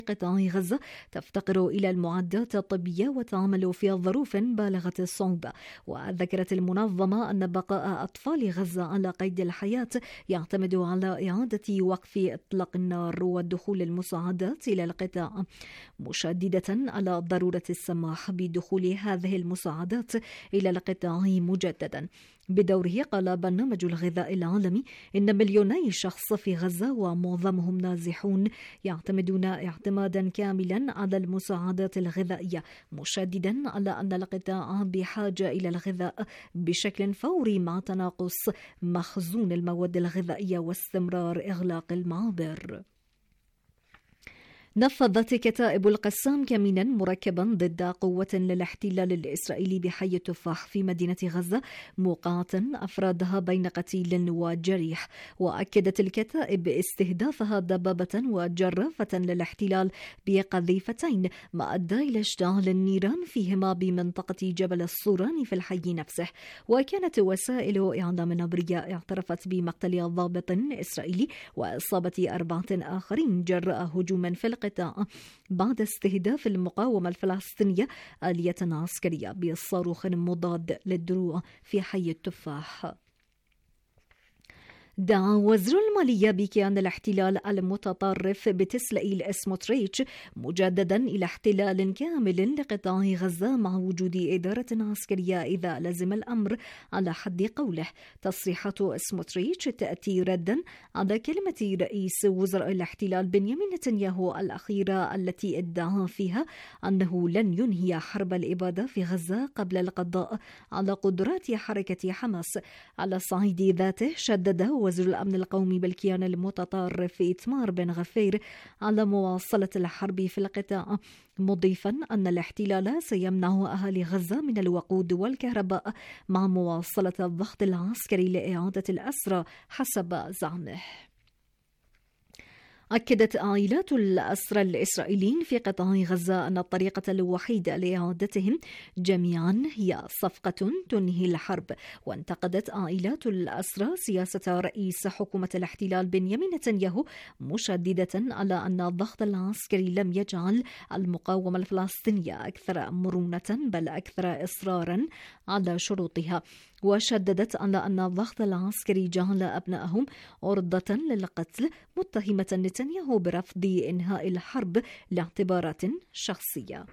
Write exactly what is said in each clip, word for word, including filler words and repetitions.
قطاع غزة تفتقر إلى المعدات الطبية وتعمل في ظروف بالغة الصعوبة. وذكرت المنظمة أن بقاء أطفال غزة على قيد الحياة يعتمد على إعادة وقف إطلاق النار ودخول المساعدات إلى القطاع، مشددة على ضرورة السماح بدخول هذه المساعدات إلى القطاع مجددا. بدوره قال برنامج الغذاء العالمي إن مليوني شخص في غزة ومعظمهم نازحون يعتمدون اعتمادا كاملا على المساعدات الغذائية، مشددا على أن القطاع بحاجة إلى الغذاء بشكل فوري مع تناقص مخزون المواد الغذائية واستمرار إغلاق المعابر. نفذت كتائب القسام كمينا مركبا ضد قوة للاحتلال الإسرائيلي بحي التفاح في مدينة غزة، موقعة أفرادها بين قتيل وجريح. وأكدت الكتائب استهدافها دبابة وجرافة للاحتلال بقذيفتين، ما أدى إلى اشتعال النيران فيهما بمنطقة جبل الصوراني في الحي نفسه. وكانت وسائل إعلام عبرية اعترفت بمقتل ضابط إسرائيلي وإصابة أربعة آخرين جراء هجوم في القطاع بعد استهداف المقاومة الفلسطينية آلية عسكرية بصاروخ مضاد للدروع في حي التفاح. دعا وزير المالية بكيان الاحتلال المتطرف بتسلئيل سموتريتش مجددا إلى احتلال كامل لقطاع غزة مع وجود إدارة عسكرية إذا لزم الأمر على حد قوله. تصريحات سموتريتش تأتي ردا على كلمة رئيس وزراء الاحتلال بنيامين نتنياهو الأخيرة التي ادعى فيها أنه لن ينهي حرب الإبادة في غزة قبل القضاء على قدرات حركة حماس. على الصعيد ذاته شدد وزير الأمن القومي بالكيان المتطرف إتمار بن غفير على مواصلة الحرب في القطاع، مضيفا أن الاحتلال سيمنع أهالي غزة من الوقود والكهرباء مع مواصلة الضغط العسكري لإعادة الأسرى حسب زعمه. أكدت عائلات الأسرى الإسرائيليين في قطاع غزة أن الطريقة الوحيدة لإعادتهم جميعا هي صفقة تنهي الحرب. وانتقدت عائلات الأسرى سياسة رئيس حكومة الاحتلال بنيامين نتنياهو، مشددة على أن الضغط العسكري لم يجعل المقاومة الفلسطينية أكثر مرونة بل أكثر إصرارا على شروطها. وشددت على أن الضغط العسكري جعل أبنائهم عرضة للقتل، متهمة نتنياهو برفض إنهاء الحرب لاعتبارات شخصية.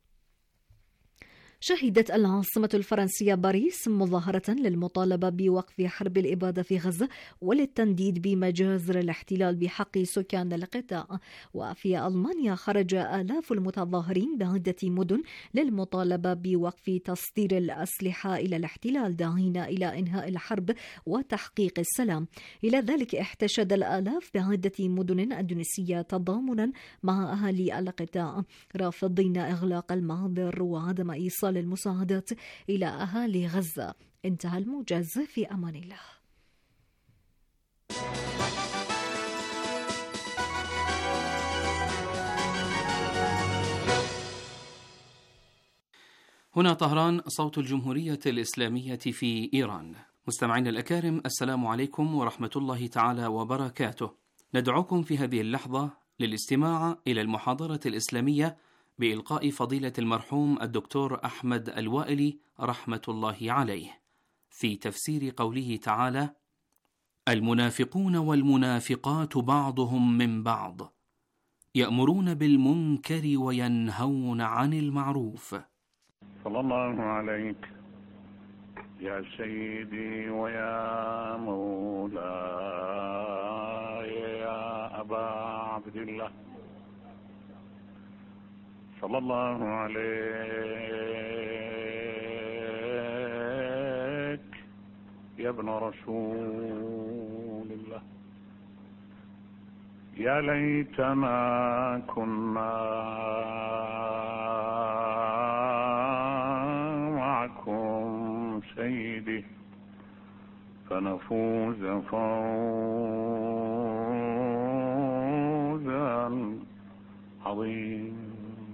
شهدت العاصمة الفرنسية باريس مظاهرة للمطالبة بوقف حرب الإبادة في غزة وللتنديد بمجازر الاحتلال بحق سكان القطاع. وفي ألمانيا خرج آلاف المتظاهرين بعدة مدن للمطالبة بوقف تصدير الأسلحة إلى الاحتلال، داعين إلى إنهاء الحرب وتحقيق السلام. إلى ذلك احتشد الآلاف بعدة مدن أندونيسية تضامنا مع أهالي القطاع، رافضين إغلاق المعابر وعدم إيصال المساعدات إلى أهالي غزة. انتهى الموجز، في أمان الله. هنا طهران، صوت الجمهورية الإسلامية في إيران. مستمعين الأكارم، السلام عليكم ورحمة الله تعالى وبركاته. ندعوكم في هذه اللحظة للاستماع إلى المحاضرة الإسلامية بإلقاء فضيلة المرحوم الدكتور أحمد الوائلي رحمة الله عليه في تفسير قوله تعالى: المنافقون والمنافقات بعضهم من بعض يأمرون بالمنكر وينهون عن المعروف. صلى الله عليك يا سيدي ويا مولاي يا أبا عبد الله، صلى الله عليك يا ابن رسول الله. يا ليتنا كنا معكم سيدي فنفوز فوزا عظيما.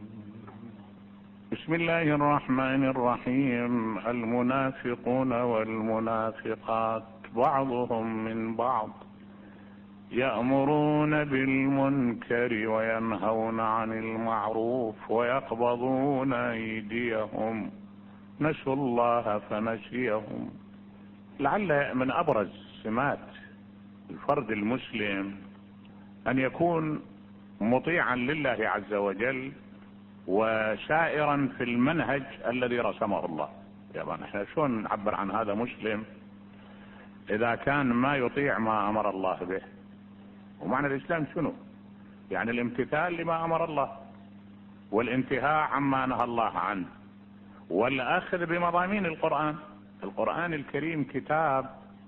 بسم الله الرحمن الرحيم. المنافقون والمنافقات بعضهم من بعض يأمرون بالمنكر وينهون عن المعروف ويقبضون أيديهم نسوا الله فنسيهم. لعل من أبرز سمات الفرد المسلم أن يكون مطيعا لله عز وجل وسائرا في المنهج الذي رسمه الله. يعني احنا شلون نعبر عن هذا مسلم إذا كان ما يطيع ما أمر الله به؟ ومعنى الإسلام شنو؟ يعني الامتثال لما أمر الله والانتهاء عما نهى الله عنه والأخذ بمضامين القرآن. القرآن الكريم كتاب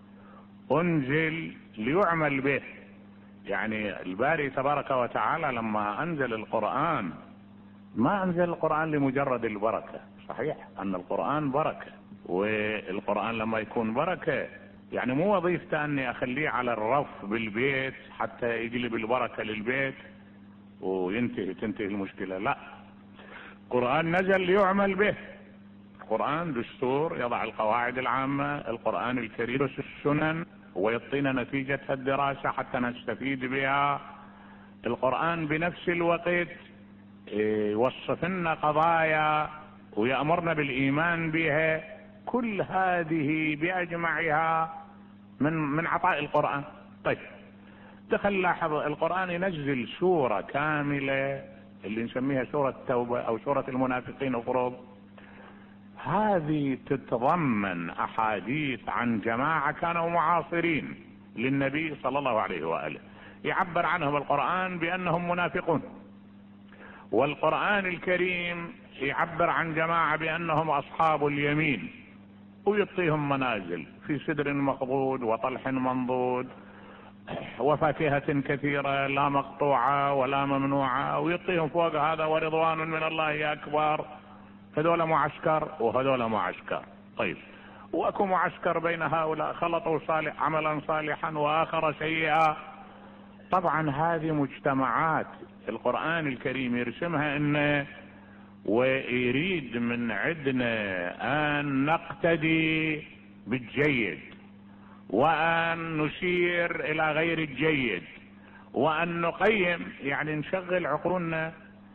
أنزل ليعمل به. يعني الباري تبارك وتعالى لما أنزل القرآن ما أنزل القرآن لمجرد البركة. صحيح أن القرآن بركة، والقرآن لما يكون بركة يعني مو وظيفته أني أخليه على الرف بالبيت حتى يجلب البركة للبيت وينتهي تنتهي المشكلة. لا، القرآن نزل ليعمل به. القرآن دستور يضع القواعد العامة، القرآن الكريم السنن ويعطينا نتيجة الدراسة حتى نستفيد بها. القرآن بنفس الوقت يوصف لنا قضايا ويأمرنا بالإيمان بها. كل هذه بأجمعها من من عطاء القرآن. طيب دخل لاحظ القرآن ينزل سورة كاملة اللي نسميها سورة التوبة أو سورة المنافقين أفرض. هذه تتضمن أحاديث عن جماعة كانوا معاصرين للنبي صلى الله عليه وآله، يعبر عنهم القرآن بأنهم منافقون. والقرآن الكريم يعبر عن جماعة بأنهم أصحاب اليمين ويعطيهم منازل في سدر مخضود وطلح منضود وفاكهة كثيرة لا مقطوعة ولا ممنوعة، ويعطيهم فوق هذا ورضوان من الله أكبر. هذول معسكر وهذول معسكر. طيب واكو معسكر بين هؤلاء خلطوا صالح عملا صالحا واخر سيئا. طبعا هذه مجتمعات القرآن الكريم يرسمها انه ويريد من عندنا ان نقتدي بالجيد وان نشير الى غير الجيد وان نقيم، يعني نشغل عقولنا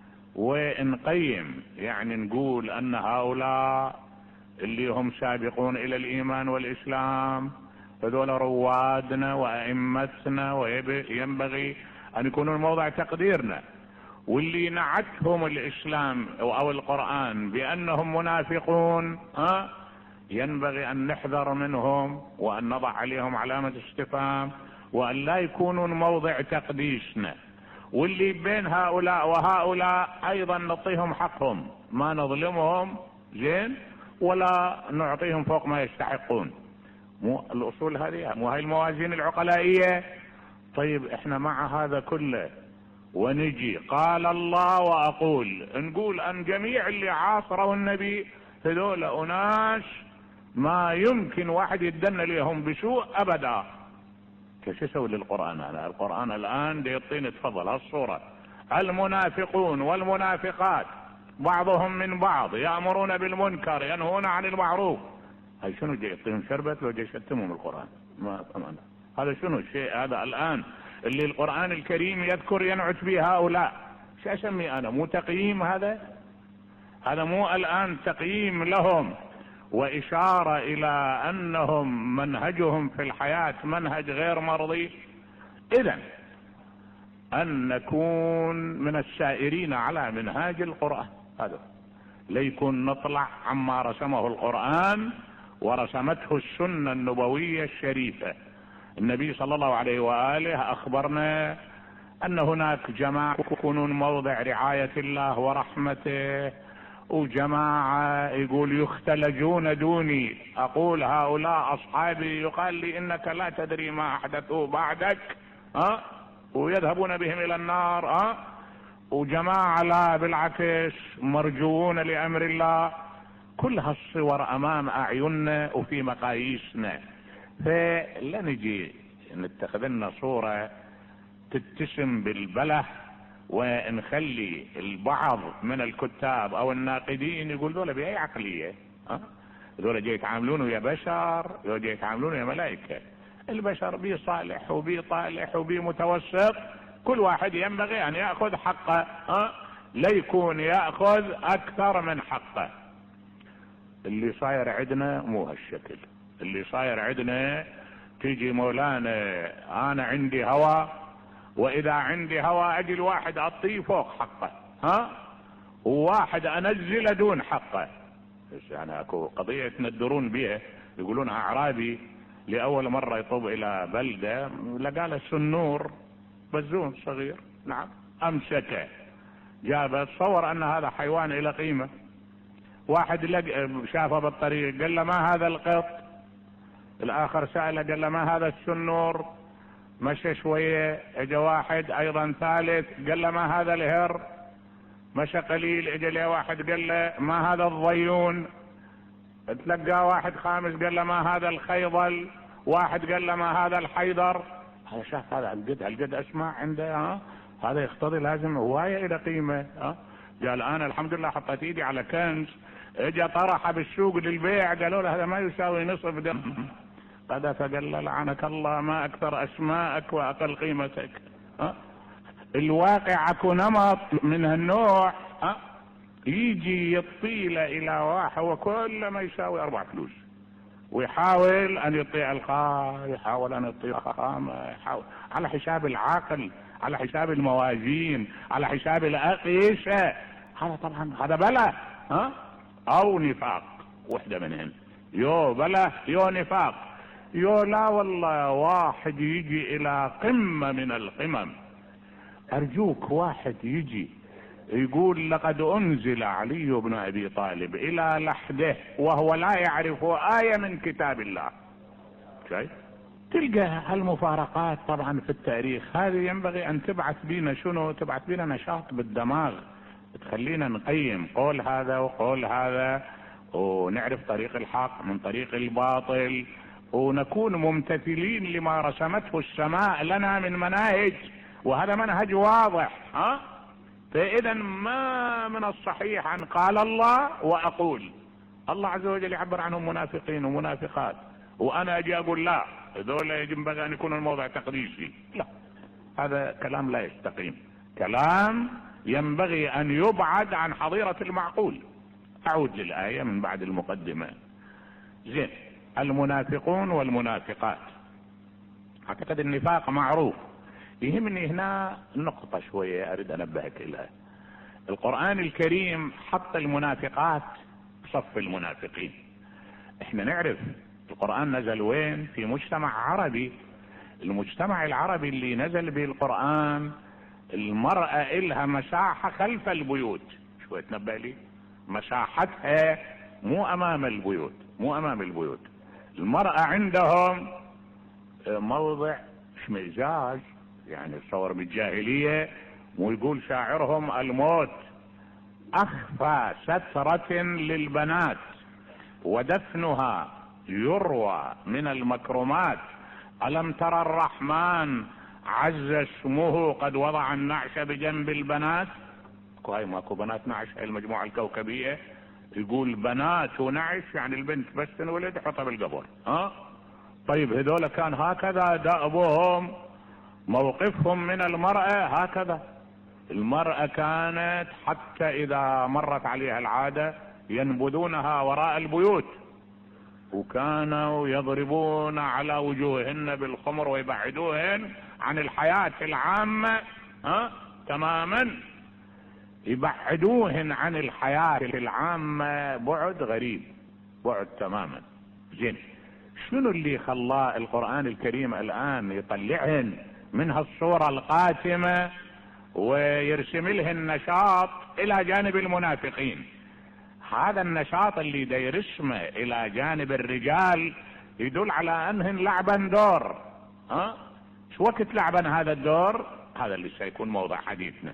ونقيم، يعني نقول ان هؤلاء اللي هم سابقون الى الايمان والاسلام هذول روادنا وائمتنا وينبغي ان يكونوا موضع تقديرنا. واللي نعتهم الاسلام او القرآن بانهم منافقون ها ينبغي ان نحذر منهم وان نضع عليهم علامة استفهام وان لا يكونون موضع تقديسنا. واللي بين هؤلاء وهؤلاء ايضا نعطيهم حقهم، ما نظلمهم زين ولا نعطيهم فوق ما يستحقون. مو الاصول هذه، مو هاي الموازين العقلائية. طيب احنا مع هذا كله ونجي قال الله واقول نقول ان جميع اللي عاصروا النبي هذول اناس ما يمكن واحد يتدنى لهم بسوء ابدا. كيف يسوي للقرآن؟ أنا القرآن الآن دي يعطيني تفضل هالصورة: المنافقون والمنافقات بعضهم من بعض يأمرون بالمنكر ينهون عن المعروف. هاي شنو جاي يعطيهم شربت لو جاي يشتمهم القرآن؟ ما طبعا هذا شنو الشيء هذا الآن اللي القرآن الكريم يذكر ينعت به هؤلاء؟ شو اسمي انا؟ مو تقييم هذا؟ هذا مو الآن تقييم لهم وإشارة إلى أنهم منهجهم في الحياة منهج غير مرضي؟ إذن أن نكون من السائرين على منهاج القرآن، هذا ليكون نطلع عما رسمه القرآن ورسمته السنة النبوية الشريفة. النبي صلى الله عليه وآله أخبرنا أن هناك جماعة يكونون موضع رعاية الله ورحمته، وجماعة يقول يختلجون دوني، أقول هؤلاء أصحابي، يقال لي إنك لا تدري ما أحدثوا بعدك ها ويذهبون بهم إلى النار ها وجماعة لا بالعكس مرجوون لأمر الله. كل هالصور أمام أعيننا وفي مقاييسنا، فلا نجي نتخذ لنا صورة تتسم بالبله ونخلي البعض من الكتاب او الناقدين يقول دول بأي عقلية ها دول جاي يتعاملون ويا بشر، دول جاي يتعاملون ويا ملائكة. البشر بي صالح وبي طالح وبي متوسط، كل واحد ينبغي ان يأخذ حقه، ها لا يكون يأخذ اكثر من حقه. اللي صاير عندنا مو هالشكل. اللي صاير عندنا تيجي مولانا انا عندي هوى، واذا عندي هوى اجي الواحد اعطيه فوق حقه، ها وواحد انزله دون حقه. يعني اكو قضية يتندرون بها، يقولون اعرابي لاول مرة يطب الى بلدة لقى له سنور بزون صغير، نعم امسكه جابه، تصور ان هذا حيوان الى قيمة. واحد لقى شافه بالطريق قال له ما هذا القط، الاخر سأله قال له ما هذا السنور، مشى شوية اجى واحد ايضا ثالث قال له ما هذا الهر، مشى قليل اجى له واحد قال له ما هذا الضيون، تلقى واحد خامس قال له ما هذا الخيضل، واحد قال له ما هذا الحيدر. هذا شاف هذا هالقد هالقد اسماء عنده، ها هذا يقتضي لازم هواية الى قيمة. ها قال انا الحمد لله حطيت ايدي على كنز، اجى طرحه بالسوق للبيع قالوا له هذا ما يساوي نصف دم، قذف قال له لعنك الله ما اكثر اسماءك واقل قيمتك. ها الواقع اكو نمط من هالنوع، ها يجي يطيله الى واحد وكل ما يساوي اربع فلوس، ويحاول ان يطيع الخام، يحاول ان يطيع الخام، يحاول على حساب العقل، على حساب الموازين، على حساب الاقيسه. هذا طبعا هذا بلا، ها او نفاق، وحده منهن، يو بلا يو نفاق. يو لا والله واحد يجي الى قمة من القمم، ارجوك واحد يجي يقول لقد انزل علي بن ابي طالب الى لحده وهو لا يعرف آية من كتاب الله. شايف تلقى هالمفارقات طبعا في التاريخ. هذه ينبغي ان تبعث بينا شنو، تبعث بينا نشاط بالدماغ تخلينا نقيم قول هذا وقول هذا، ونعرف طريق الحق من طريق الباطل، ونكون ممتثلين لما رسمته السماء لنا من مناهج، وهذا منهج واضح. ها فاذا ما من الصحيح ان قال الله واقول الله عز وجل يعبر عنهم منافقين ومنافقات، وانا اجي اقول لا هذول ينبغي ان يكون الموضع تقديسي. لا، هذا كلام لا يستقيم، كلام ينبغي ان يبعد عن حظيرة المعقول. اعود للآية من بعد المقدمة. زين، المنافقون والمنافقات، اعتقد النفاق معروف. يهمني هنا نقطة شوية اريد انبهك اليها. القرآن الكريم حط المنافقات بصف المنافقين. احنا نعرف القرآن نزل وين؟ في مجتمع عربي. المجتمع العربي اللي نزل به القرآن المرأة إلها مساحة خلف البيوت. شوية تنبه لي، مساحتها مو امام البيوت، مو امام البيوت. المرأة عندهم موضع اشمئزاز، يعني تصور بالجاهلية، ويقول شاعرهم الموت اخفى سترة للبنات ودفنها يروى من المكرمات، الم ترى الرحمن عز اسمه قد وضع النعش بجنب البنات. هاي ماكو بنات نعش، هاي المجموعة الكوكبية يقول بنات ونعش، يعني البنت بس تنولد حطها بالقبر. ها طيب هذول كان هكذا دأبهم، موقفهم من المرأة هكذا. المرأة كانت حتى اذا مرت عليها العادة ينبذونها وراء البيوت، وكانوا يضربون على وجوههن بالخمر ويبعدوهن عن الحياة العامة. ها تماما، يبعدوهن عن الحياة العامة بعد غريب، بعد تماما. زين، شنو اللي خلاه القرآن الكريم الآن يطلعهن من هالصورة القاتمة ويرسم لهن نشاط إلى جانب المنافقين؟ هذا النشاط اللي دا يرسمه إلى جانب الرجال يدل على أنهن لعبا دور. ها شو وقت لعبا هذا الدور؟ هذا اللي سيكون موضوع حديثنا.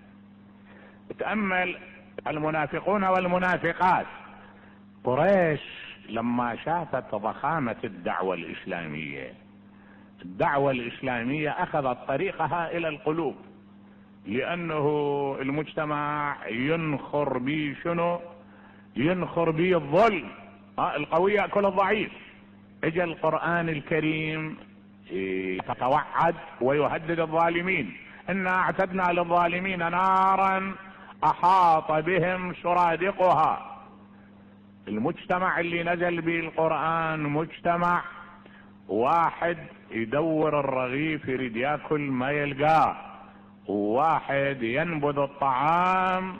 تأمل المنافقون والمنافقات. قريش لما شافت ضخامة الدعوة الإسلامية، الدعوة الإسلامية أخذت طريقها إلى القلوب، لأنه المجتمع ينخر به شنو؟ ينخر به الظلم. القوي يأكل الضعيف. اجى القرآن الكريم يتوعد ويهدد الظالمين. إنا اعتدنا للظالمين نارا أحاط بهم سرادقها. المجتمع اللي نزل به القرآن مجتمع واحد يدور الرغيف يريد ياكل ما يلقاه، وواحد ينبذ الطعام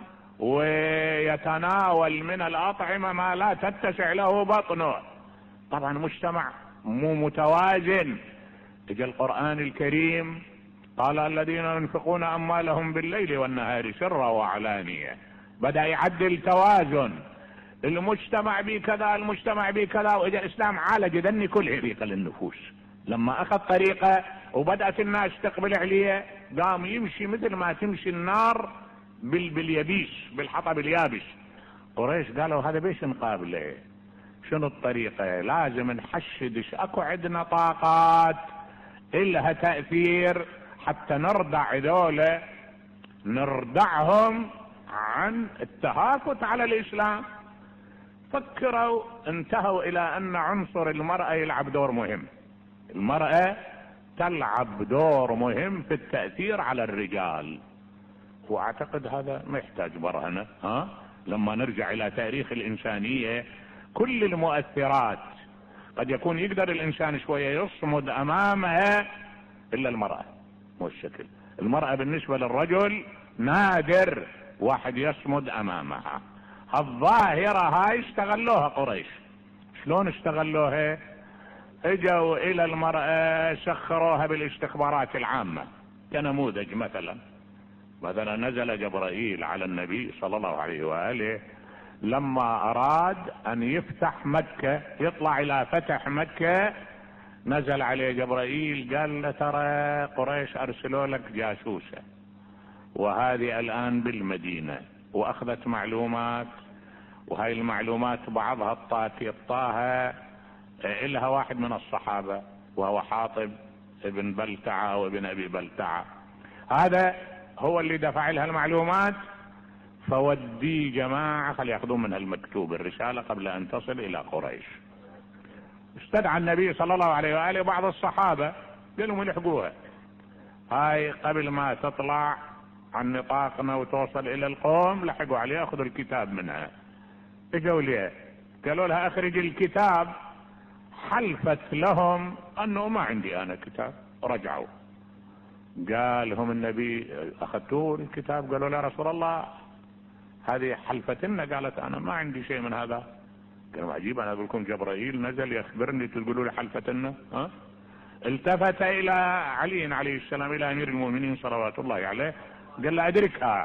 ويتناول من الأطعمة ما لا تتسع له بطنه. طبعا مجتمع مو متوازن. اجى القرآن الكريم قال الذين ينفقون أموالهم بالليل والنهار سرا وعلانية، بدأ يعدل توازن. المجتمع بي كذا، المجتمع بي كذا، واجى الإسلام عالج ذني كل طريقة للنفوس. لما أخذ طريقة وبدأت الناس تقبل عليه قام يمشي مثل ما تمشي النار بال باليبيش، بالحطب اليابس. قريش قالوا هذا بيش نقابله؟ شنو الطريقة؟ لازم نحشدش، اكو عندنا طاقات إلها تأثير حتى نردع ذولا، نردعهم عن التهافت على الإسلام. فكروا انتهوا إلى أن عنصر المرأة يلعب دور مهم. المرأة تلعب دور مهم في التأثير على الرجال، واعتقد هذا ما يحتاج برهنة. ها لما نرجع الى تاريخ الانسانية كل المؤثرات قد يكون يقدر الانسان شوية يصمد امامها الا المرأة، مو الشكل. المرأة بالنسبة للرجل نادر واحد يصمد امامها. الظاهرة هاي استغلوها قريش. شلون استغلوها؟ اجوا الى المرأة سخروها بالاستخبارات العامة. كنموذج مثلا مثلا نزل جبرائيل على النبي صلى الله عليه وآله لما أراد أن يفتح مكة، يطلع إلى فتح مكة، نزل عليه جبرائيل قال له ترى قريش أرسلوا لك جاسوسة وهذه الآن بالمدينة وأخذت معلومات، وهاي المعلومات بعضها الطاكي الطاها إلها واحد من الصحابة وهو حاطب ابن بلتعة وابن أبي بلتعة، هذا هو اللي دفع لها المعلومات. فودي جماعة خلي ياخذون منها المكتوب الرسالة قبل ان تصل الى قريش. استدعى النبي صلى الله عليه وآله بعض الصحابة قالوا يلحقوها هاي قبل ما تطلع عن نطاقنا وتوصل الى القوم، لحقوا عليها اخذوا الكتاب منها. اجوا ليه قالوا لها اخرج الكتاب، حلفت لهم انه ما عندي انا كتاب. رجعوا قال لهم النبي اخذتوا الكتاب؟ قالوا لا رسول الله هذه حلفتنا، قالت انا ما عندي شيء من هذا. قالوا عجيب، انا اقول لكم جبرائيل نزل يخبرني تقولوا لي حلفتنا؟ ها؟ التفت الى علي عليه السلام الى امير المؤمنين صلوات الله عليه قال له ادركها.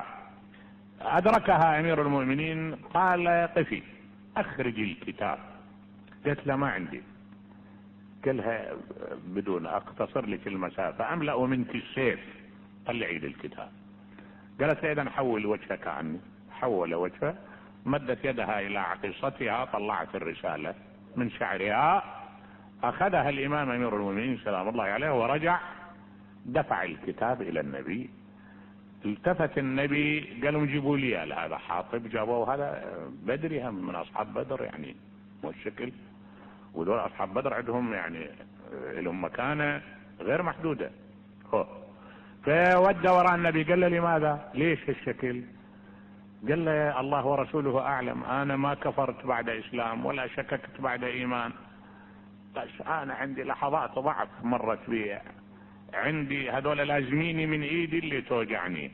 ادركها امير المؤمنين قال قفي اخرج الكتاب. قالت له ما عندي. قالها بدون اقتصر لك المسافة املأ منك السيف طلعي لي الكتاب. قالت اذا حول وجهك عني. حول وجهه، مدت يدها الى عقيصتها، طلعت الرسالة من شعرها، اخذها الامام امير المؤمنين سلام الله عليه ورجع دفع الكتاب الى النبي. التفت النبي قالوا جيبوا لي هذا حاطب. جابوه، هذا بدري هم من اصحاب بدر يعني مو الشكل، ودول اصحاب بدر عندهم يعني لهم مكانة غير محدودة. هو فودى وراء النبي قال له لماذا؟ ليش الشكل؟ قال له الله ورسوله اعلم، انا ما كفرت بعد اسلام ولا شككت بعد ايمان، بس انا عندي لحظات ضعف مرت بي، عندي هذول لازميني من ايدي اللي توجعني،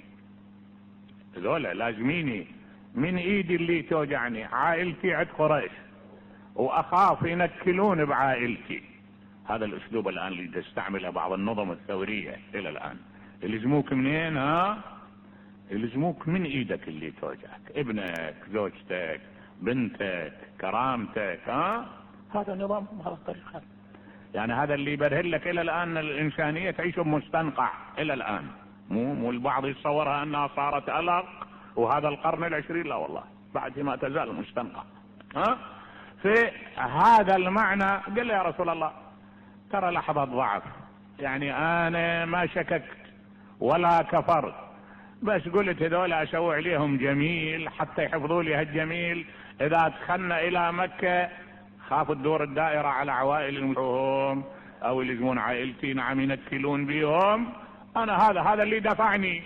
هذول لازميني من ايدي اللي توجعني، عائلتي عند قريش واخاف ينكلون بعائلتي. هذا الاسلوب الان اللي تستعمله بعض النظم الثورية الى الان. يلزموك منين؟ ها يلزموك من ايدك اللي توجعك، ابنك، زوجتك، بنتك، كرامتك. ها هذا نظام، هذا الطريقة. يعني هذا اللي يبرهن لك الى الان الانسانية تعيش بمستنقع الى الان. مو مو البعض يتصورها انها صارت الق وهذا القرن العشرين، لا والله بعد ما تزال مستنقع. ها في هذا المعنى قال له يا رسول الله ترى لحظة ضعف، يعني انا ما شككت ولا كفرت، بس قلت هذول اشوع عليهم جميل حتى يحفظوا لي هالجميل، اذا دخلنا الى مكة خافوا تدور الدائرة على عوائل المسلمين، او يلزمون عائلتي، نعم ينكلون بيهم، انا هذا هذا اللي دفعني.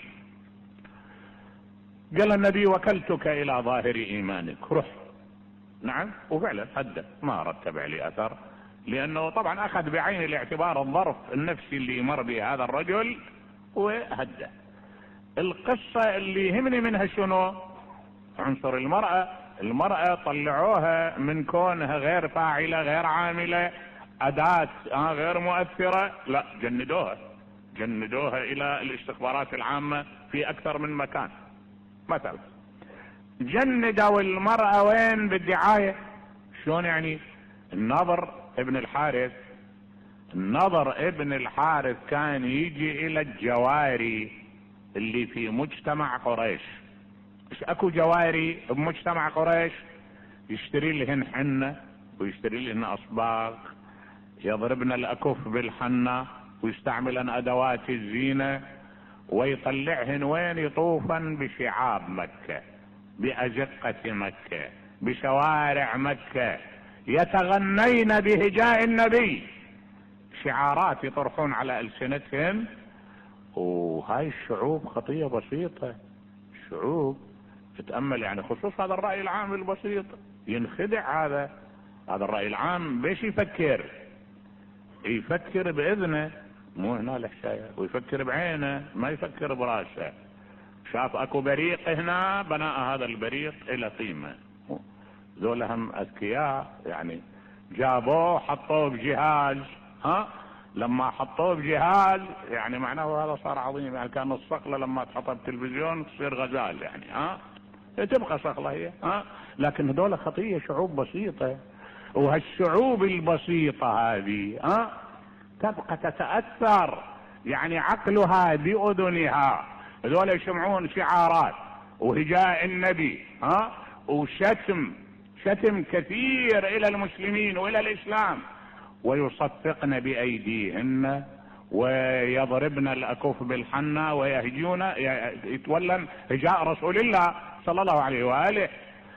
قال النبي وكلتك الى ظاهر ايمانك، روح. نعم، وفعلا هدى، ما رتب عليه اثر، لانه طبعا اخذ بعين الاعتبار الظرف النفسي اللي مر به هذا الرجل وهدى. القصة اللي يهمني منها شنو؟ عنصر المرأة. المرأة طلعوها من كونها غير فاعلة غير عاملة أداة غير مؤثرة، لا جندوها جندوها إلى الاستخبارات العامة في أكثر من مكان. مثلا جندوا المرأة وين؟ بالدعاية. شلون يعني؟ النضر ابن الحارث النضر ابن الحارث كان يجي إلى الجواري اللي في مجتمع قريش. ايش اكو جواري بمجتمع قريش؟ يشتري لهن حنة ويشتري لهن اصباغ، يضربن الاكف بالحنة ويستعملن ادوات الزينة، ويطلعهن وين؟ يطوفن بشعاب مكة، بأزقة مكة، بشوارع مكة، يتغنين بهجاء النبي، شعارات يطرحون على ألسنتهم. وهاي الشعوب خطية بسيطة، شعوب تتأمل يعني خصوص هذا الرأي العام البسيط ينخدع. هذا هذا الرأي العام بيش يفكر؟ يفكر بإذنه، مو هنا الحكاية، ويفكر بعينه، ما يفكر براسه. شاف اكو بريق هنا، بناء هذا البريق الى قيمة. ذولهم اذكياء يعني، جابوه حطوه بجهاز، ها لما حطوه بجهاز يعني معناه هذا صار عظيم. يعني كان الصقلة لما تحطها بتلفزيون تصير غزال يعني، ها تبقى صقلة هي، ها لكن هذول خطية شعوب بسيطة. وهالشعوب البسيطة هذه ها تبقى تتأثر يعني عقلها بأذنها. هذول يسمعون شعارات وهجاء النبي، ها وشتم شتم كثير إلى المسلمين وإلى الإسلام، ويصفقن بأيديهن ويضربن الأكف بالحنة ويهجون يتولن هجاء رسول الله صلى الله عليه وآله.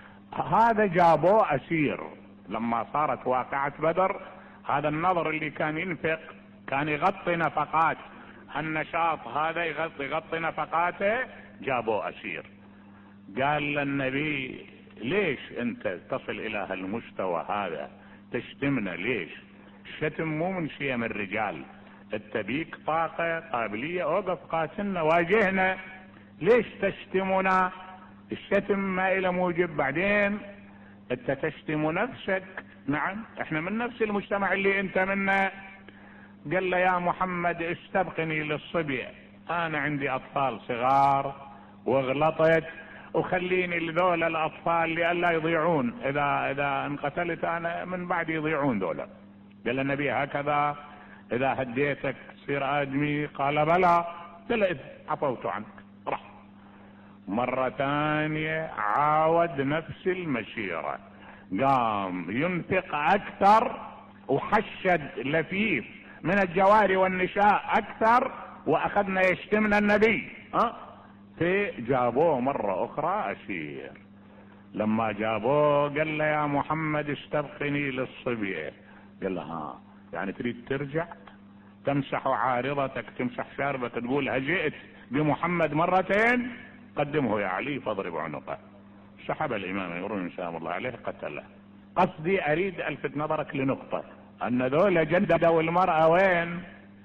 هذا جابوه أسير لما صارت واقعة بدر. هذا النظر اللي كان ينفق كان يغطي نفقات النشاط، هذا يغطي يغطي نفقاته، جابوه أسير. قال للنبي ليش انت تصل الى هالمستوى هذا؟ تشتمنا ليش؟ الشتم مو من شيم الرجال، انت بيك طاقة قابلية، اوقف قاتلنا واجهنا، ليش تشتمنا؟ الشتم ما الى موجب، بعدين انت تشتم نفسك. نعم احنا من نفس المجتمع اللي انت منه. قال له يا محمد استبقني للصبية، انا عندي اطفال صغار وغلطت، وخليني لذول الاطفال لئلا يضيعون، اذا اذا انقتلت انا من بعد يضيعون ذولا. قال النبي هكذا اذا هديتك تصير ادمي؟ قال بلى. قال اذا عفوت عنك، راح. مرة ثانية عاود نفس المسيرة، قام ينفق اكثر وحشد لفيف من الجواري والنساء اكثر، واخذنا يشتمنا النبي. ها في جابوه مرة اخرى اسير. لما جابوه قال له يا محمد استبقني للصبية. قال له ها يعني تريد ترجع تمسح عارضتك، تمسح شاربك، تقول هجئت بمحمد مرتين؟ قدمه يا علي فاضرب عنقه. سحب الامام يقولون سلام الله عليه قتله. قصدي اريد الفت نظرك لنقطة، ان ذولا جندوا المرأة وين؟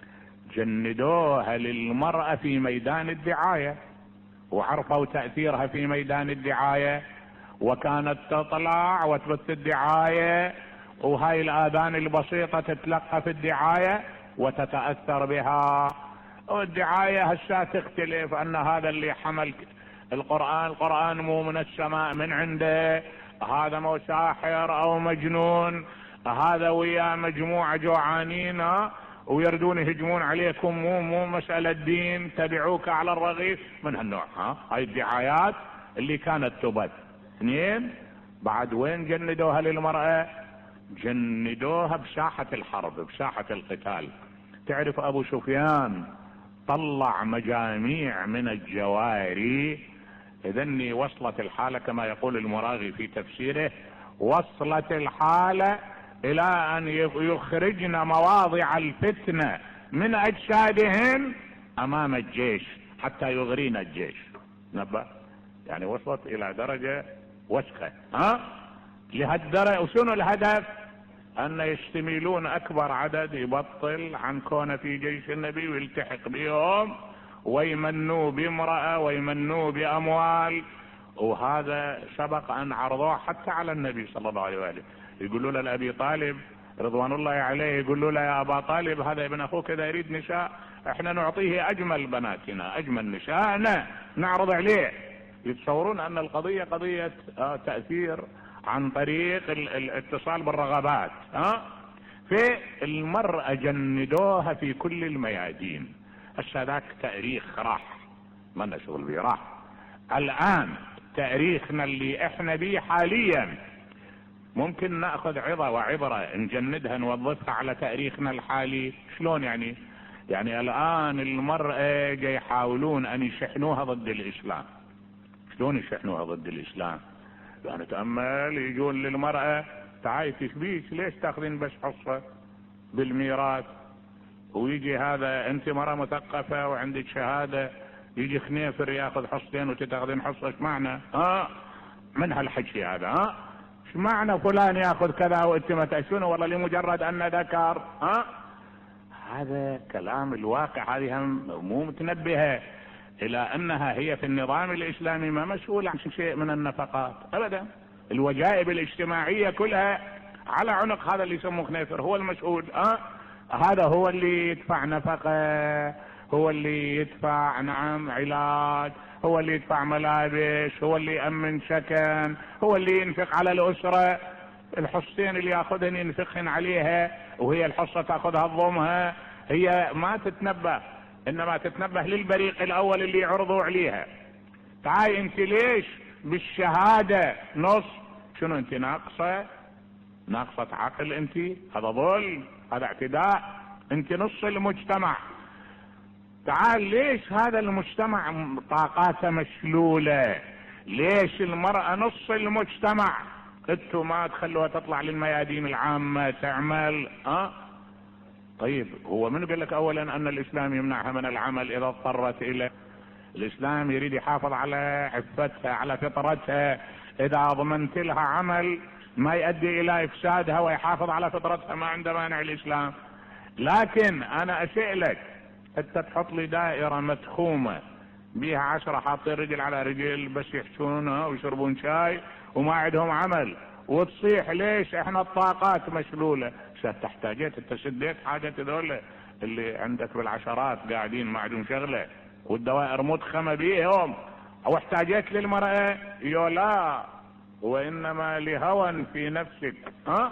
جندوها للمرأة في ميدان الدعاية، وعرفوا تأثيرها في ميدان الدعاية، وكانت تطلع وتبث الدعاية، وهاي الآذان البسيطة تتلقى في الدعاية وتتأثر بها. والدعاية هسه تختلف، أن هذا اللي حمل القرآن، القرآن مو من السماء من عنده، هذا مو ساحر أو مجنون، هذا ويا مجموعة جوعانين ويردون يهجمون عليكم، مو مو مسألة دين، تبعوك على الرغيف، من هالنوع. ها هاي الدعايات اللي كانت تبث. اثنين بعد وين جندوها للمرأة؟ جندوها بساحة الحرب، بساحة القتال. تعرف ابو سفيان طلع مجاميع من الجواري، اذني وصلت الحالة كما يقول المراغي في تفسيره، وصلت الحالة إلى أن يخرجن مواضع الفتنة من أجسادهن أمام الجيش حتى يغرين الجيش. نبأ يعني وصلت إلى درجة وسخة. ها لهالدرجة. وشنو الهدف؟ أن يشتملون أكبر عدد يبطل عن كونه في جيش النبي ويلتحق بهم ويمنوا بامرأة ويمنوا بأموال. وهذا سبق أن عرضوه حتى على النبي صلى الله عليه وآله. يقولوا له لأبي طالب رضوان الله عليه، يقولوا له يا أبا طالب هذا ابن أخوك إذا يريد نساء احنا نعطيه أجمل بناتنا أجمل نساءنا نعرض عليه. يتصورون أن القضية قضية تأثير عن طريق الاتصال بالرغبات. ها في المرأة جندوها في كل الميادين. هسه ذاك تاريخ راح ما لنا شغل بيه راح. الآن تاريخنا اللي احنا بيه حاليا ممكن ناخذ عظة وعبرة نجندها نوظفها على تاريخنا الحالي. شلون يعني؟ يعني الآن المرأة جاي يحاولون أن يشحنوها ضد الإسلام. شلون يشحنوها ضد الإسلام؟ يعني تأمل يقول للمرأة تعالي تشبيك ليش تاخذين بس حصة بالميراث؟ ويجي هذا انت مرأة مثقفة وعندك شهادة يجي خنيفر ياخذ حصتين وتتاخذين حصة. ايش معنى؟ ها من هالحكي هذا؟ ها ايش معنى فلان ياخذ كذا وانت ما تأسونه والله لمجرد انه ذكر؟ ها هذا كلام الواقع. هذه هم مو متنبهة الى انها هي في النظام الاسلامي ما مسؤولة عن شيء من النفقات ابدا. الوجائب الاجتماعية كلها على عنق هذا اللي يسموه خنيفر هو المسؤول. أه؟ هذا هو اللي يدفع نفقة، هو اللي يدفع نعم علاج، هو اللي يدفع ملابس، هو اللي يأمن سكن، هو اللي ينفق على الأسرة. الحصتين اللي ياخذهن ينفقهن عليها وهي الحصة تاخذها تضمها. هي ما تتنبه انما تتنبه للبريق الاول اللي يعرضوا عليها. تعاي انت ليش بالشهادة نص؟ شنو انت ناقصة؟ ناقصة عقل انت؟ هذا ظلم، هذا اعتداء. انت نص المجتمع. تعال ليش هذا المجتمع طاقاته مشلولة؟ ليش المرأة نص المجتمع؟ انتوا ما تخلوها تطلع للميادين العامة تعمل. اه طيب هو من قال لك اولا ان الاسلام يمنعها من العمل اذا اضطرت اليه؟ الاسلام يريد يحافظ على عفتها على فطرتها. اذا ضمنت لها عمل ما يؤدي الى افسادها ويحافظ على فطرتها ما عنده مانع الاسلام. لكن انا اسألك انت تحط لي دائرة متخومة بيها عشرة حاطين رجل على رجل بس يحشونها ويشربون شاي وما عندهم عمل وتصيح ليش احنا الطاقات مشلولة؟ تحتاجت انت سديت حاجة هذول اللي عندك بالعشرات قاعدين ما عندهم شغلة والدوائر متخمة بيهم او احتاجت للمرأة؟ يو لا، وانما لهوى في نفسك. ها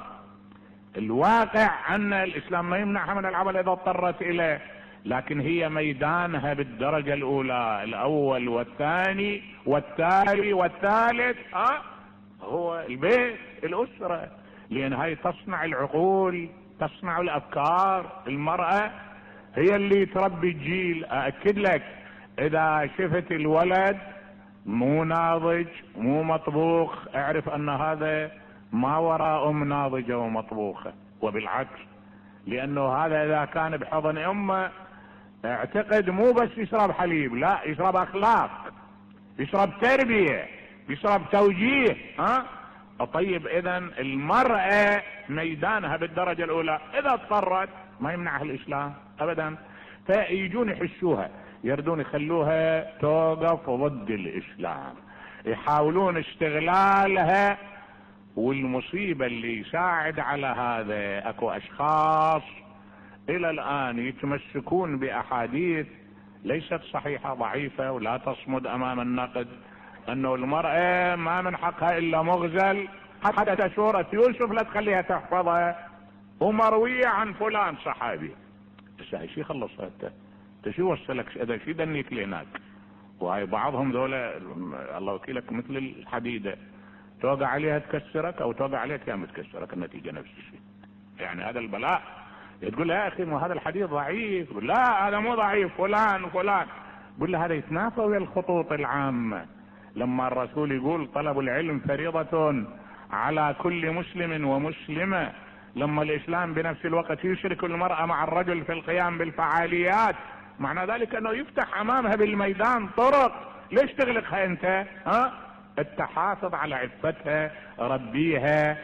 الواقع ان الاسلام ما يمنعها من العمل اذا اضطرت اليه، لكن هي ميدانها بالدرجة الاولى الاول والثاني والتالي والثالث ها هو البيت الاسرة، لان هاي تصنع العقول تصنع الافكار. المرأة هي اللي تربي الجيل. اأكد لك اذا شفت الولد مو ناضج مو مطبوخ اعرف ان هذا ما وراء ام ناضجة ومطبوخة، وبالعكس لانه هذا اذا كان بحضن امه اعتقد مو بس يشرب حليب، لا يشرب اخلاق، يشرب تربية، يشرب توجيه. ها طيب اذا المرأة ميدانها بالدرجة الاولى اذا اضطرت ما يمنعها الاسلام ابدا. فيجون يحشوها يردون يخلوها توقف ضد الاسلام، يحاولون استغلالها. والمصيبة اللي يساعد على هذا اكو اشخاص الى الان يتمسكون باحاديث ليست صحيحة ضعيفة ولا تصمد امام النقد، انه المرأة ما من حقها الا مغزل، حتى سورة يوسف لا تخليها تحفظها ومروية عن فلان صحابي. بس هاي شي خلصها انت انت شو وصلك اذا شي دنيك لهناك. وهاي بعضهم ذولا الله وكيلك مثل الحديدة توقع عليها تكسرك او توقع عليها كامل تكسرك، النتيجة نفس الشيء. يعني هذا البلاء. تقول له يا اخي ما هذا الحديث ضعيف، يقول لا هذا مو ضعيف فلان وفلان. قل له هذا يتنافى ويا الخطوط العامة. لما الرسول يقول طلب العلم فريضة على كل مسلم ومسلمة لما الإسلام بنفس الوقت يشرك المرأة مع الرجل في القيام بالفعاليات، معنى ذلك أنه يفتح أمامها بالميدان طرق. ليش تغلقها أنت؟ ها؟ التحافظ على عفتها، ربيها،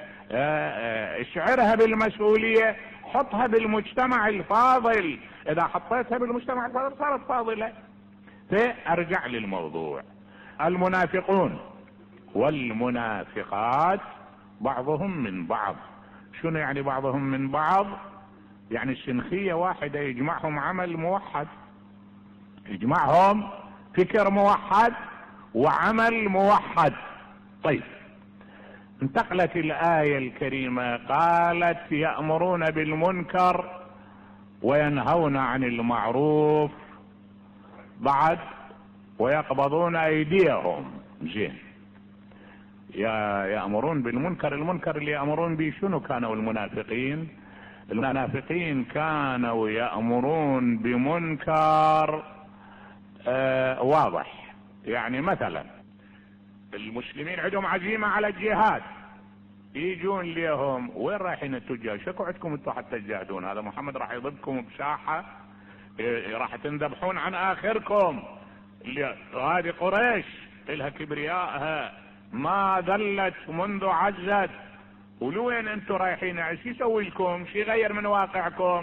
اشعرها بالمسؤولية، حطها بالمجتمع الفاضل. إذا حطيتها بالمجتمع الفاضل صارت فاضلة. فأرجع للموضوع. المنافقون والمنافقات بعضهم من بعض. شنو يعني بعضهم من بعض؟ يعني الشنخية واحدة يجمعهم عمل موحد، يجمعهم فكر موحد وعمل موحد. طيب، انتقلت الآية الكريمة قالت يأمرون بالمنكر وينهون عن المعروف، بعد ويقبضون أيديهم. زين، يا يأمرون بالمنكر، المنكر اللي يأمرون به شنو كانوا المنافقين؟ المنافقين كانوا يأمرون بمنكر آه واضح. يعني مثلا المسلمين عندهم عزيمة على الجهاد، يجون ليهم وين رايحين التجار؟ شكو عندكم انتم حتى تجاهدون؟ هذا محمد راح يضربكم بساحة راح تندبحون عن اخركم. هذه قريش لها كبريائها ما ذلت منذ عزت، ولوين انتم رايحين؟ يعني شو يسوي لكم؟ شو يغير من واقعكم؟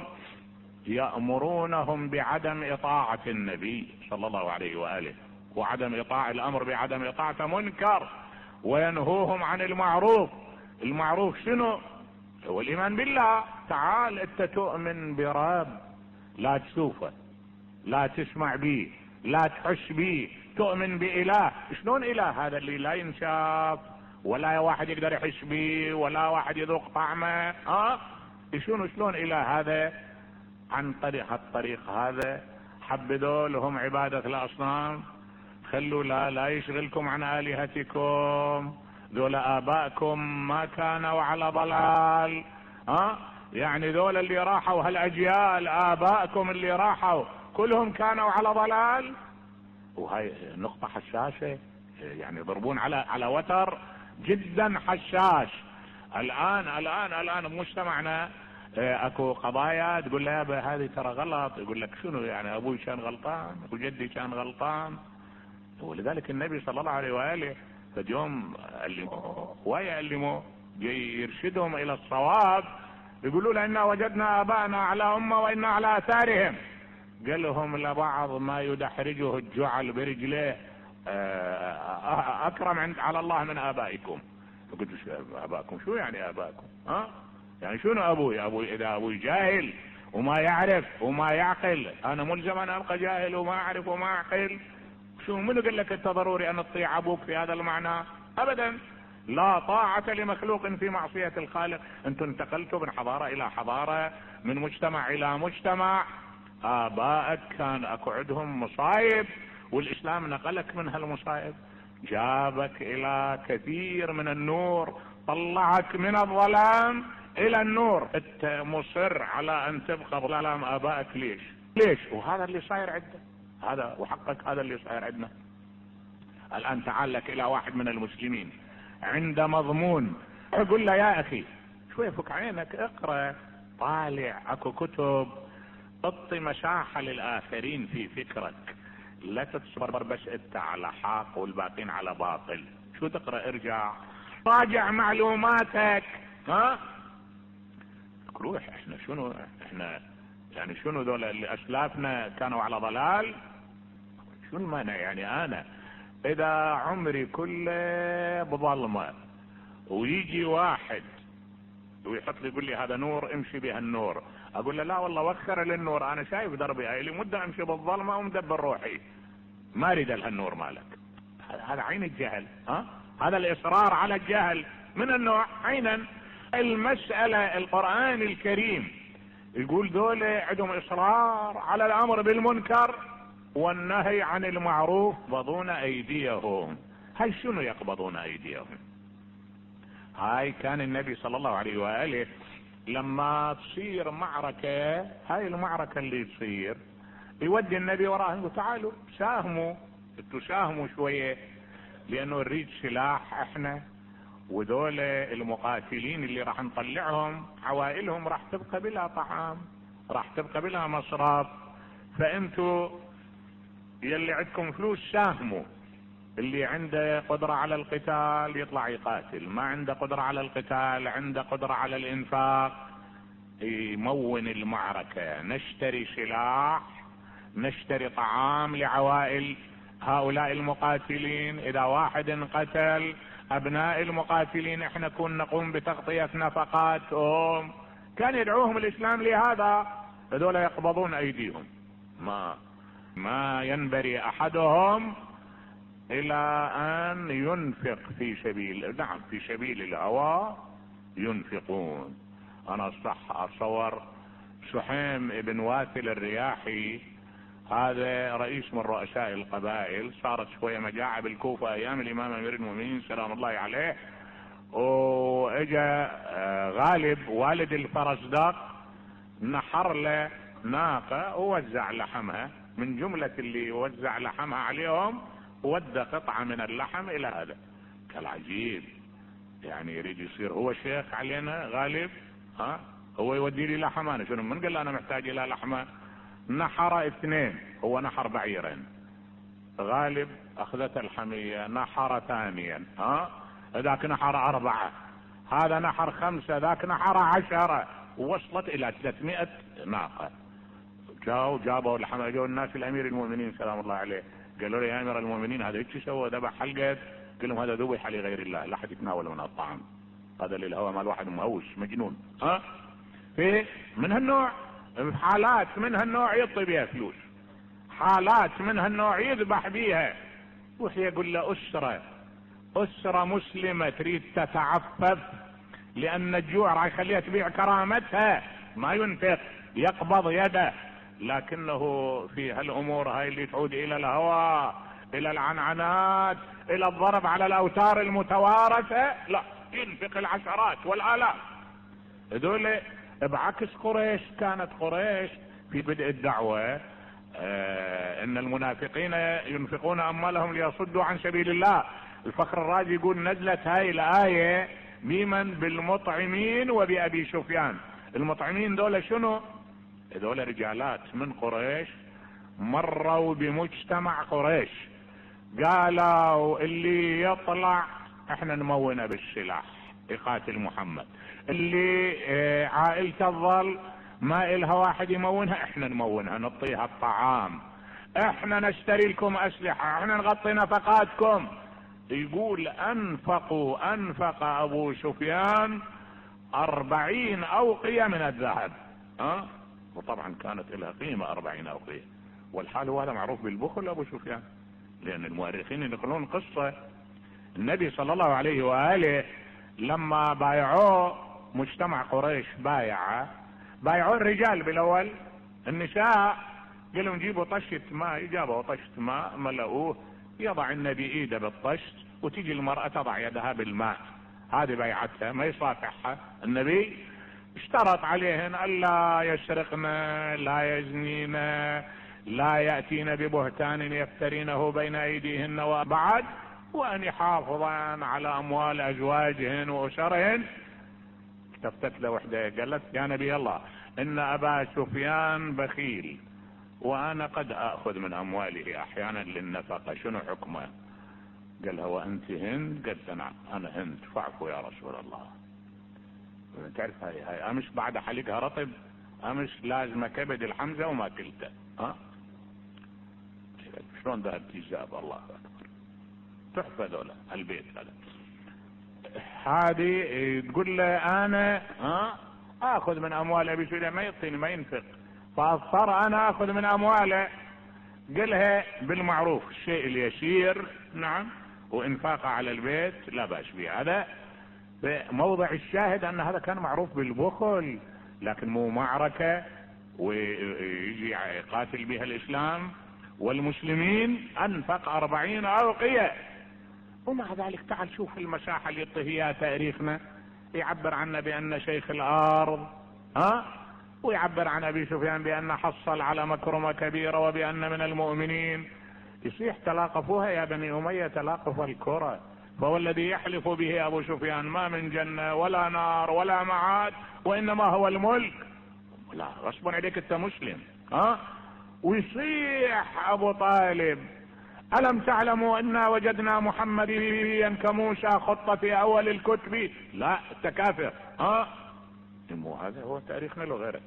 يأمرونهم بعدم اطاعة النبي صلى الله عليه وآله، وعدم اطاعة الامر بعدم اطاعة منكر، وينهوهم عن المعروف. المعروف شنو؟ هو الايمان بالله. تعال انت تؤمن برب لا تشوفه، لا تسمع به، لا تحس به، تؤمن بإله. شلون إله هذا اللي لا ينشاف ولا واحد يقدر يحس به ولا واحد يذوق طعمه؟ ها شلون شلون إله هذا؟ عن طريق الطريق هذا حبذوا لهم عبادة الأصنام، خلوا لا لا يشغلكم عن آلهتكم، ذول آبائكم ما كانوا على ضلال. ها يعني ذول اللي راحوا هالأجيال آبائكم اللي راحوا كلهم كانوا على ضلال. وهاي نقطة حساسة، يعني يضربون على على وتر جدا حساس. الآن الآن الآن بمجتمعنا اكو قضايا تقول له هذه ترى غلط، يقول لك شنو يعني ابوي كان غلطان وجدي كان غلطان. ولذلك النبي صلى الله عليه واله فد يوم علموه ويعلموه يرشدهم الى الصواب، يقولوا له انا وجدنا اباءنا على امه وانا على اثارهم. قال لهم لبعض ما يدحرجه الجعل برجليه اكرم عند على الله من ابائكم. فقلت ابائكم شو يعني ابائكم؟ ها يعني شنو ابوي؟ ابوي اذا ابوي جاهل وما يعرف وما يعقل، انا ملزم ان ابقى جاهل وما اعرف وما اعقل؟ شو منو قال لك انت ضروري ان تطيع ابوك في هذا المعنى؟ ابدا، لا طاعة لمخلوق في معصية الخالق. انتم انتقلتوا من حضارة الى حضارة، من مجتمع الى مجتمع. ابائك كان اكو عندهم مصايب والاسلام نقلك من هالمصايب، جابك الى كثير من النور، طلعك من الظلام الى النور. انت مصر على ان تبقى ظلام ابائك. ليش؟ ليش؟ وهذا اللي صاير عندنا، هذا وحقك هذا اللي صاير عندنا. الان تعال لك الى واحد من المسلمين عند مضمون، اقول له يا اخي شوي فك عينك، اقرأ، طالع، اكو كتب، اعطي مساحة للاخرين في فكرك، لا تتصبر بس انت على حق والباقين على باطل. شو تقرأ؟ ارجع راجع معلوماتك. ها روح، احنا شنو احنا يعني شنو ذول اللي اسلافنا كانوا على ضلال؟ شو المانع؟ يعني انا اذا عمري كله بظلمه ويجي واحد ويحط لي يقول لي هذا نور امشي بهالنور، اقول له لا والله وخر للنور، انا شايف دربي هاي لي مده امشي بالظلمه ومدبر روحي، ما اريد هالنور مالك. هذا عين الجهل. ها هذا الاصرار على الجهل من النوع عينا. المسألة القرآن الكريم يقول دول عندهم اصرار على الامر بالمنكر والنهي عن المعروف، يقبضون ايديهم. هاي شنو يقبضون ايديهم؟ هاي كان النبي صلى الله عليه وآله لما تصير معركة، هاي المعركة اللي تصير يودي النبي وراهم يقول تعالوا ساهموا، انتوا ساهموا شوية لانه نريد سلاح احنا وذول المقاتلين اللي راح نطلعهم عوائلهم راح تبقى بلا طعام، راح تبقى بلا مصرف. فانتوا يلي عندكم فلوس ساهموا، اللي عنده قدرة على القتال يطلع يقاتل، ما عنده قدرة على القتال عنده قدرة على الانفاق يمون المعركة. نشتري سلاح، نشتري طعام لعوائل هؤلاء المقاتلين. اذا واحد انقتل ابناء المقاتلين احنا كنا نقوم بتغطية نفقاتهم. كان يدعوهم الاسلام لهذا. هذول يقبضون ايديهم، ما ما ينبري احدهم الى ان ينفق في سبيل، نعم في سبيل الهوى ينفقون. انا صح اتصور سحيم ابن واثل الرياحي، هذا رئيس من رؤساء القبائل، صارت شوية مجاعة بالكوفة ايام الامام امير المؤمنين سلام الله عليه، واجا غالب والد الفرزدق نحر له ناقة ووزع لحمها. من جملة اللي وزع لحمها عليهم ودى قطعة من اللحم الى هذا. قال عجيب، يعني يريد يصير هو شيخ علينا غالب، ها هو يودي لي لحم انا شنو؟ من قال له انا محتاج الى لحمه؟ نحر اثنين، هو نحر بعيرين. غالب اخذت الحمية نحر ثانيا، ها ذاك نحر اربعة، هذا نحر خمسة، ذاك نحر عشرة، ووصلت الى ثلاثمائة ناقة. جاءوا جابوا اللحم، جو الناس الامير المؤمنين سلام الله عليه، قالوا له يا امير المؤمنين هذا ايش سوى؟ ذبح حلقة. قال لهم هذا ذبح لغير الله، لا احد يتناول من الطعام، هذا للهوى مال واحد مهوش مجنون. ها في من هالنوع، حالات من هالنوع يطي بها فلوس، حالات من هالنوع يذبح بيها. وحي يقول له اسرة اسرة مسلمة تريد تتعفف لان الجوع راح يخليها تبيع كرامتها، ما ينفق يقبض يده. لكنه في هالامور هاي اللي تعود الى الهوى، الى العنعنات، الى الضرب على الاوتار المتوارثة، لا ينفق العشرات والالاف. هذول بعكس قريش. كانت قريش في بدء الدعوة آه ان المنافقين ينفقون اموالهم ليصدوا عن سبيل الله. الفخر الرازي يقول نزلت هاي الآية بمن؟ بالمطعمين وبأبي سفيان. المطعمين دول شنو؟ دول رجالات من قريش مروا بمجتمع قريش، قالوا اللي يطلع احنا نمونه بالسلاح يقاتل محمد، اللي عائلته تظل ما إلها واحد يمونها احنا نمونها، نعطيها الطعام، احنا نشتري لكم اسلحة، احنا نغطي نفقاتكم. يقول انفقوا انفق ابو سفيان اربعين اوقية من الذهب، ها وطبعا كانت لها قيمة اربعين اوقية. والحال هذا معروف بالبخل ابو سفيان، لان المؤرخين ينقلون قصة النبي صلى الله عليه وآله لما بايعوه مجتمع قريش، بايعه بايعوا الرجال بالاول، النساء قالوا جيبوا طشة ماء، جابوا طشة ماء ملؤوه، يضع النبي ايده بالطشت وتيجي المرأة تضع يدها بالماء، هذه بيعتها ما يصافحها. النبي اشترط عليهن الا يسرقن، لا يزنين، لا يأتين ببهتان يفترينه بين ايديهن وبعد، وان يحافظن على اموال ازواجهن واسرهن. التفتت له وحده قالت يا نبي الله ان ابا سفيان بخيل وانا قد اخذ من امواله احيانا للنفقة، شنو حكمه؟ قال له وانت هند؟ قلت نعم انا هند، فاعفو يا رسول الله. تعرف هاي هاي امش بعد حلقها رطب، امش لازم كبد الحمزة وما كلته، ها شلون ذهب تجاب؟ الله اكبر، تحفة ذولا البيت هذا. هذه تقول له انا ها اخذ من اموال ابي سفيان، ما يعطيني ما ينفق، فاضطر انا اخذ من امواله. قالها بالمعروف الشيء اليسير نعم، وانفاقه على البيت لا باس به. هذا موضع الشاهد ان هذا كان معروف بالبخل، لكن مو معركة ويجي يقاتل بها الاسلام والمسلمين. انفق اربعين اوقية. ومع ذلك تعال شوف المساحة اللي يعطيها تاريخنا، يعبر عنه بان شيخ الارض، ها ويعبر عن ابي سفيان بان حصل على مكرمة كبيرة وبان من المؤمنين. يصيح تلاقفوها يا بني امية تلاقف الكرة، فهو الذي يحلف به أبو سفيان ما من جنة ولا نار ولا معاد وإنما هو الملك. لا غصبا عليك أنت مسلم ها. ويصيح أبو طالب ألم تعلموا أننا وجدنا محمديا كموسى خط في أول الكتب؟ لا أنت كافر ها. هذا هو تاريخنا له غيره،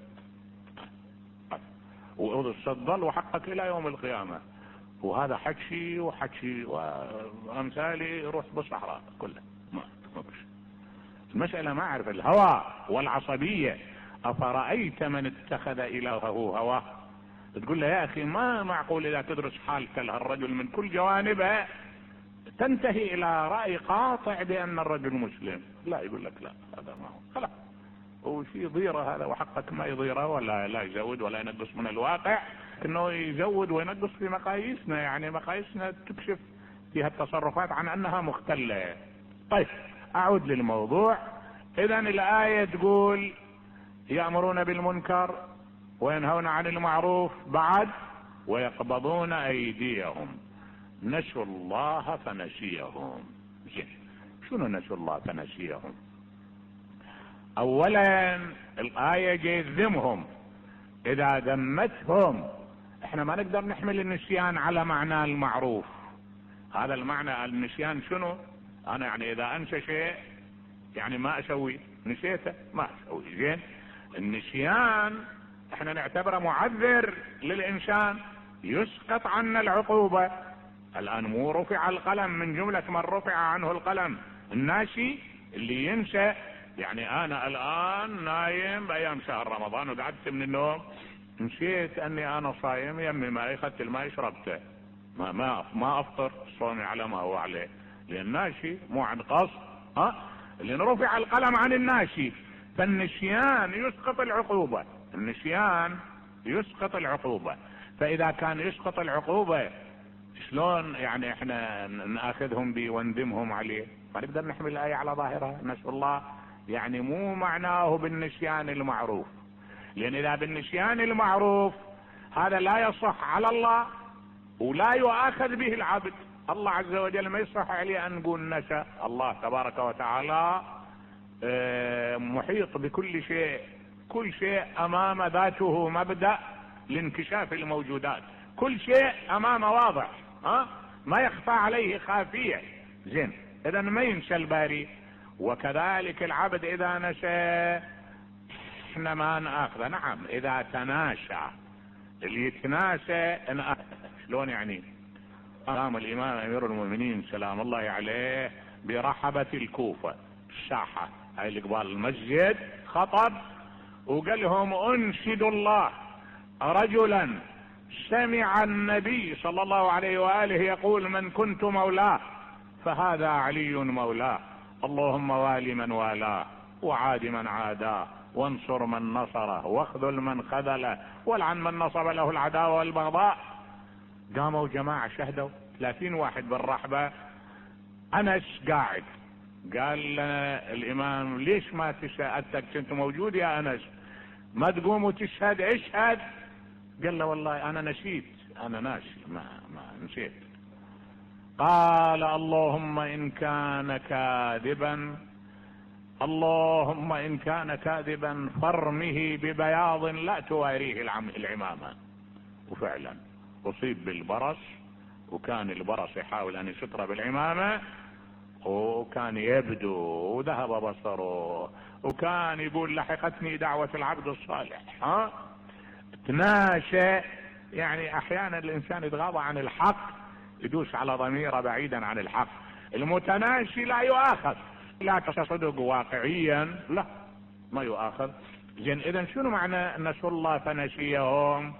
وصدل وحقك إلى يوم القيامة. وهذا حكي وحكي وأمثالي يروح بالصحراء كله. ما المسألة ما أعرف الهوى والعصبية. أفرأيت من اتخذ إلهه هواه؟ تقول له يا أخي ما معقول إذا تدرس حالك الرجل من كل جوانبه تنتهي إلى رأي قاطع بأن الرجل مسلم. لا يقول لك لا هذا ما هو خلاص، هو شيء ضيرة هذا، وحقك ما يضيره ولا لا يزود ولا ينقص من الواقع، انه يزود وينقص في مقاييسنا. يعني مقاييسنا تكشف فيها التصرفات عن انها مختلة. طيب اعود للموضوع. اذا الآية تقول يأمرون بالمنكر وينهون عن المعروف، بعد ويقبضون ايديهم، نسوا الله فنسيهم. شنو نسوا الله فنسيهم؟ اولا الآية جاي تذمهم. اذا ذمتهم احنا ما نقدر نحمل النسيان على معنى المعروف. هذا المعنى النسيان شنو؟ انا يعني اذا انسى شيء يعني ما اسوي، نسيته ما اسوي. زين النسيان احنا نعتبره معذر للانسان، يسقط عنا العقوبة. الان مو رفع القلم من جملة من رفع عنه القلم الناسي اللي ينسى. يعني انا الان نايم بايام شهر رمضان وقعدت من النوم نسيت اني انا صايم، يمي ماي اخذت الماء شربته، ما ما ما افطر صومي على ما هو عليه، لان ناشي مو عن قصد ها. لان رفع القلم عن الناشي، فالنسيان يسقط العقوبة. النسيان يسقط العقوبة. فاذا كان يسقط العقوبة شلون يعني احنا ناخذهم بي وندمهم عليه؟ ما نقدر نحمل الآية على ظاهرها. نسأل الله يعني مو معناه بالنسيان المعروف، لان اذا بالنسيان المعروف هذا لا يصح على الله ولا يؤاخذ به العبد. الله عز وجل ما يصح عليه ان نقول نسى. الله تبارك وتعالى محيط بكل شيء، كل شيء امام ذاته مبدأ لانكشاف الموجودات، كل شيء امامه واضح ها، ما يخفى عليه خافية. زين اذا ما ينسى الباري. وكذلك العبد اذا نسى احنا ما ناخذه. نعم اذا تناشى، اللي يتناسى شلون يعني؟ قام الامام امير المؤمنين سلام الله عليه برحبة الكوفة الساحة هاي اللي قبال المسجد، خطب وقال لهم انشدوا الله رجلا سمع النبي صلى الله عليه وآله يقول من كنت مولاه فهذا علي مولاه، اللهم والي من والاه وعاد من عاداه وانصر من نصره واخذل من خذله والعن من نصب له العداوة والبغضاء. قاموا جماعة شهدوا ثلاثين واحد بالرحبة. انس قاعد قال لنا الامام ليش ما تشهدتك؟ كنت موجود يا انس، ما تقوم وتشهد؟ اشهد. قال له والله انا نسيت، انا ناسي ما, ما نسيت. قال اللهم ان كان كاذبا، اللهم ان كان كاذبا فارمه ببياض لا تواريه العمامة. وفعلا اصيب بالبرص، وكان البرص يحاول ان يستره بالعمامة، وكان يبدو وذهب بصره، وكان يقول لحقتني دعوة العبد الصالح ها. تناشى يعني احيانا الانسان يتغاضى عن الحق، يدوس على ضميره بعيدا عن الحق. المتناشي لا يؤاخذ، لا تصدق واقعيا لا ما يؤاخذ. زين اذا شنو معنى نسوا الله فنسيهم؟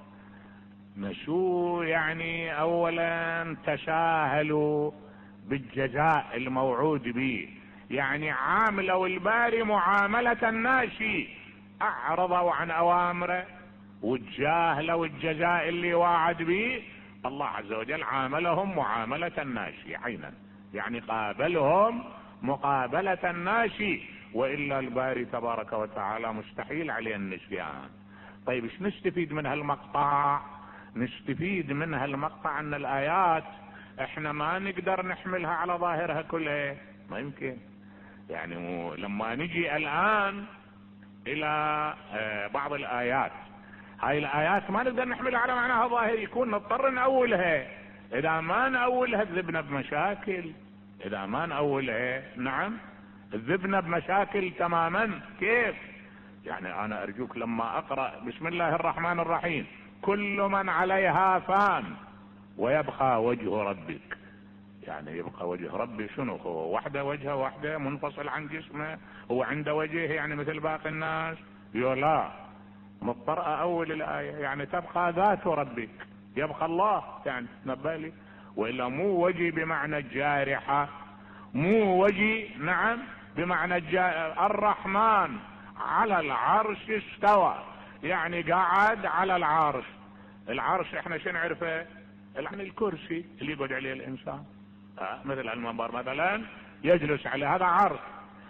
نسوا يعني اولا تساهلوا بالجزاء الموعود به، يعني عاملوا الباري معاملة الناشي، اعرضوا عن اوامره وتجاهلوا الجزاء اللي وعد به. الله عز وجل عاملهم معاملة الناشي عينا، يعني قابلهم مقابلة الناشي، وإلا الباري تبارك وتعالى مستحيل عليه النسيان. طيب ايش نستفيد من هالمقطع؟ نستفيد من هالمقطع ان الآيات احنا ما نقدر نحملها على ظاهرها كلها، ما يمكن. يعني لما نجي الان الى بعض الايات، هاي الايات ما نقدر نحملها على معناها ظاهر، يكون نضطر نأولها. اذا ما نأولها ذبنا بمشاكل، اذا ما نأولها نعم ذبنا بمشاكل تماما. كيف؟ يعني انا ارجوك لما اقرأ بسم الله الرحمن الرحيم كل من عليها فان ويبقى وجه ربك، يعني يبقى وجه ربي شنو؟ هو وحده وجهه وحده منفصل عن جسمه، هو عنده وجه يعني مثل باقي الناس؟ لا، مضطر اول الايه يعني تبقى ذات ربك، يبقى الله يعني نبالي، والا مو وجه بمعنى الجارحه، مو وجه نعم بمعنى الجارحة. الرحمن على العرش استوى، يعني قاعد على العرش. العرش احنا شو نعرفه؟ يعني الكرسي اللي يقعد عليه الانسان، آه مثل المنبر مثلا يجلس عليه، هذا عرش.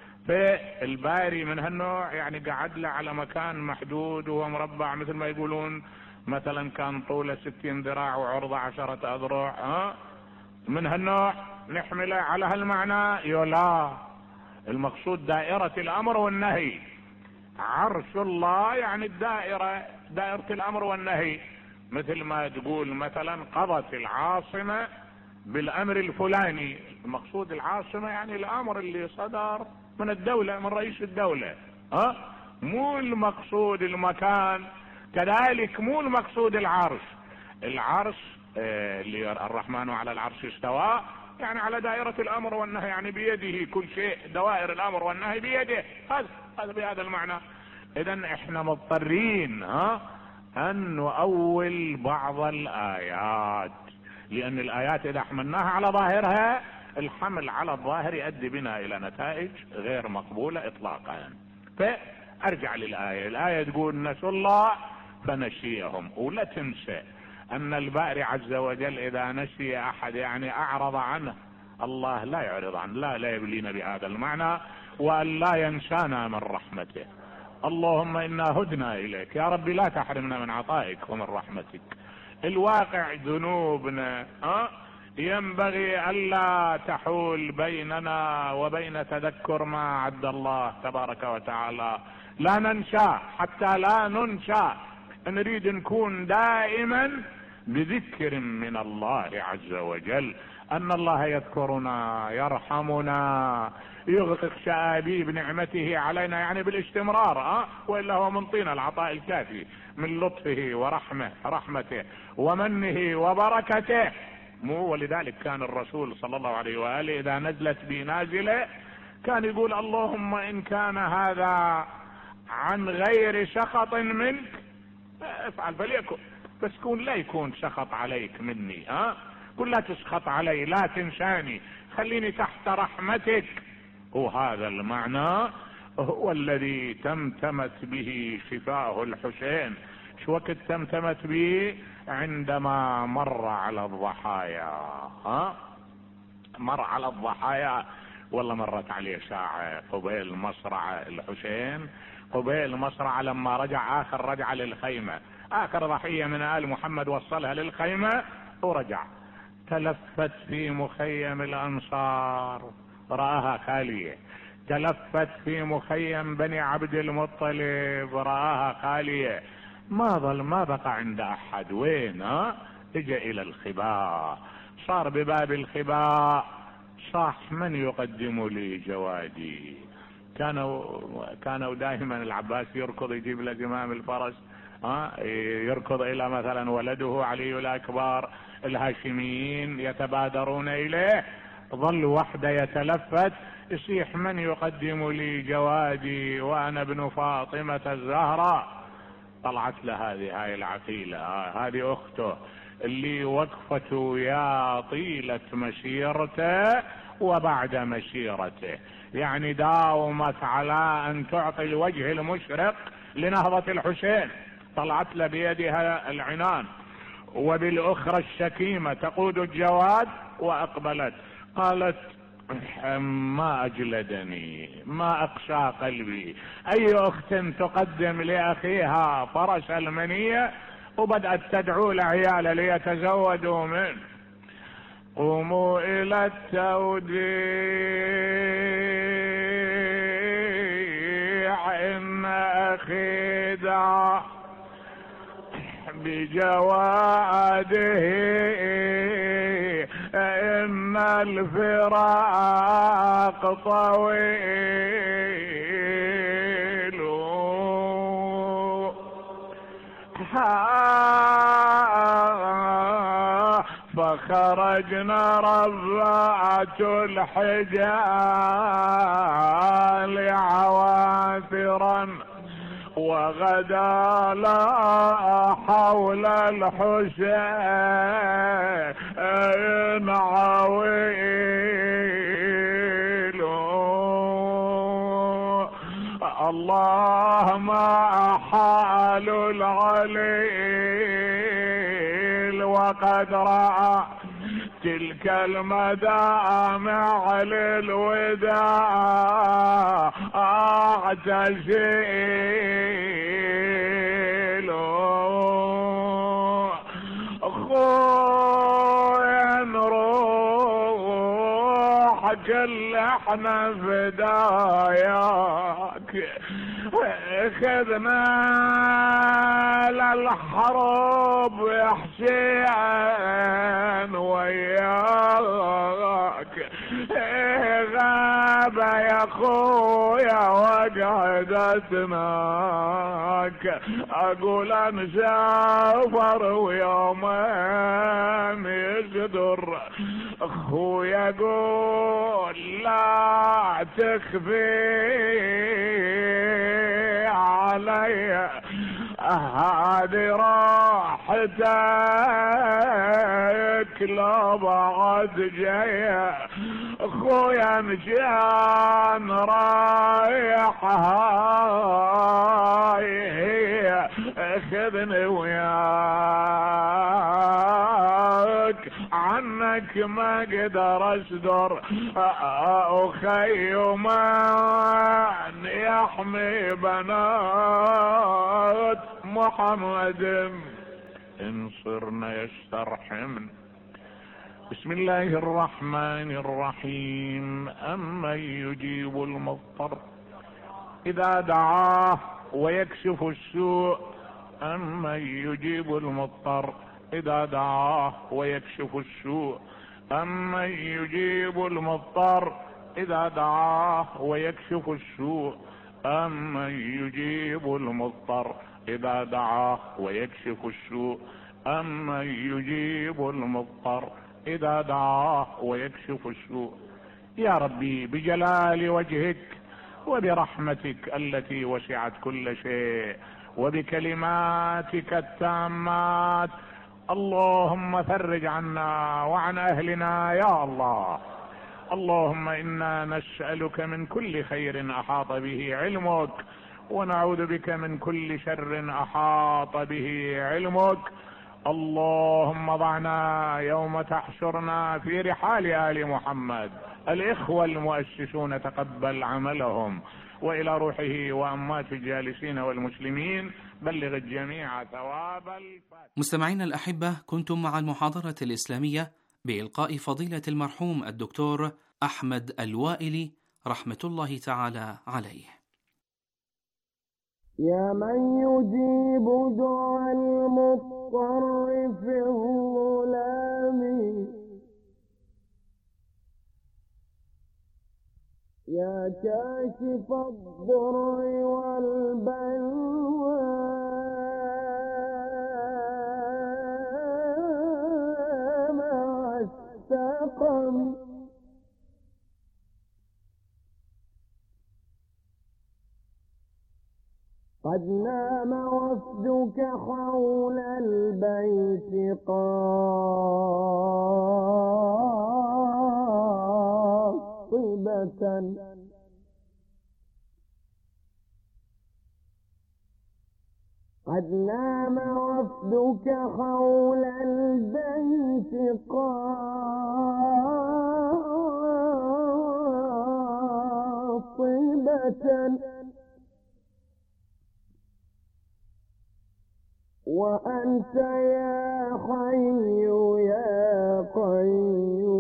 فالباري من هالنوع يعني قعد له على مكان محدود وهو مربع، مثل ما يقولون مثلا كان طوله ستين ذراع وعرضه عشرة اذرع، ها آه من هالنوع نحمله على هالمعنى. يلا المقصود دائرة الامر والنهي. عرش الله يعني الدائرة، دائرة الامر والنهي. مثل ما تقول مثلا قضت العاصمة بالامر الفلاني، المقصود العاصمة يعني الامر اللي صدر من الدولة، من رئيس الدولة، ها مو المقصود المكان. كذلك مو المقصود العرش. العرش اللي الرحمن على العرش استوى يعني على دائرة الامر والنهي، يعني بيده كل شيء، دوائر الامر والنهي بيده، هذا هذا بهذا المعنى. اذا احنا مضطرين ها ان نؤول بعض الايات، لان الايات اذا حملناها على ظاهرها، الحمل على الظاهر يؤدي بنا الى نتائج غير مقبولة اطلاقا. فارجع للآية، الآية تقول نسوا الله فنسيهم. ولا تنسى ان الباري عز وجل اذا نسي احد يعني اعرض عنه، الله لا يعرض عنه، لا لا يبلينا بهذا المعنى، وان لا ينسانا من رحمته. اللهم انا هدنا اليك يا ربي، لا تحرمنا من عطائك ومن رحمتك. الواقع ذنوبنا ها ينبغي الا تحول بيننا وبين تذكر ما عد الله تبارك وتعالى. لا ننسى، حتى لا ننسى، نريد نكون دائما بذكر من الله عز وجل، ان الله يذكرنا يرحمنا يغرق شآبيب نعمته علينا، يعني بالاستمرار، أه؟ وإلا هو منطينا العطاء الكافي من لطفه ورحمه رحمته ومنه وبركته. مو ولذلك كان الرسول صلى الله عليه وآله إذا نزلت بي نازلة كان يقول اللهم إن كان هذا عن غير سخط منك افعل فليكن، بس كون لا يكون سخط عليك مني، ها أه؟ قل لا تسخط علي، لا تنساني، خليني تحت رحمتك. وهذا المعنى هو الذي تمتمت به شفاه الحسين. شو وقت تمتمت به؟ عندما مر على الضحايا، ها مر على الضحايا، والله مرت عليه ساعة قبيل مصرع الحسين، قبيل مصرع لما رجع اخر رجعة للخيمة، اخر ضحية من آل محمد وصلها للخيمة ورجع، تلفت في مخيم الانصار رآها خالية، تلفت في مخيم بني عبد المطلب رآها خالية، ما ظل ما بقى عند احد. وين؟ ها اجى الى الخباء، صار بباب الخباء، صاح من يقدم لي جوادي. كانوا كانوا دائما العباس يركض يجيب له زمام الفرس، ها يركض الى مثلا ولده علي الاكبر، الهاشميين يتبادرون اليه، ظل وحده يتلفت يصيح من يقدم لي جوادي وانا ابن فاطمة الزهراء. طلعت له هذه هاي العقيلة، هذه اخته اللي وقفته يا طيلة مسيرته وبعد مسيرته، يعني داومت على ان تعطي الوجه المشرق لنهضة الحسين. طلعت له بيدها العنان وبالاخرى الشكيمة تقود الجواد، واقبلت قالت ما اجلدني ما اقسى قلبي، اي اخت تقدم لاخيها فرس المنية، وبدأت تدعو العيال ليتزودوا منه. قوموا إلى التوديع إن أخي دعا بجواده إن الفراق طويل فخرجنا رفعت الحجال عواثرا وغدا لا حول الحسين عويل الله ما حال العليل وقد رأى تلك المدامع للوداع اعتزل خويا نروح كل احنا فداياك اخذنا للحرب يا حسين وياك غاب يا خويا وجهدتناك اقول انسافر ويومين يقدر اخويا قول لا تخفي علي هذه راحتك لا بعد جايه اخويا مشان رايح هاي هي اخذني وياك عنك ما اقدر اصدر اخي من يحمي بنات محمد ان صرنا يسترحمن. بسم الله الرحمن الرحيم. أمن يجيب المضطر إذا دعاه ويكشف السوء أمن يجيب المضطر إذا دعاه ويكشف السوء أمن يجيب المضطر إذا دعاه ويكشف السوء أمن يجيب المضطر إذا دعاه ويكشف السوء أمن يجيب المضطر إذا دعاه ويكشف السوء. يا ربي بجلال وجهك وبرحمتك التي وسعت كل شيء وبكلماتك التامات اللهم فرج عنا وعن أهلنا يا الله. اللهم إنا نسألك من كل خير أحاط به علمك ونعوذ بك من كل شر أحاط به علمك. اللهم ضعنا يوم تحشرنا في رحال آل محمد. الإخوة المؤسسون تقبل عملهم، وإلى روحه وأموات الجالسين والمسلمين بلغ الجميع ثواب الفاتحة. مستمعينا الأحبة، كنتم مع المحاضرة الإسلامية بإلقاء فضيلة المرحوم الدكتور أحمد الوائلي رحمة الله تعالى عليه. يا من يجيب دعاء المضطر في الظلام يا كاشف الضر والبلوى مع السقم قد نام وفدك حول البيت قاطبة قد نام وفدك حول البيت قاطبة وأنت يا حي يا قيوم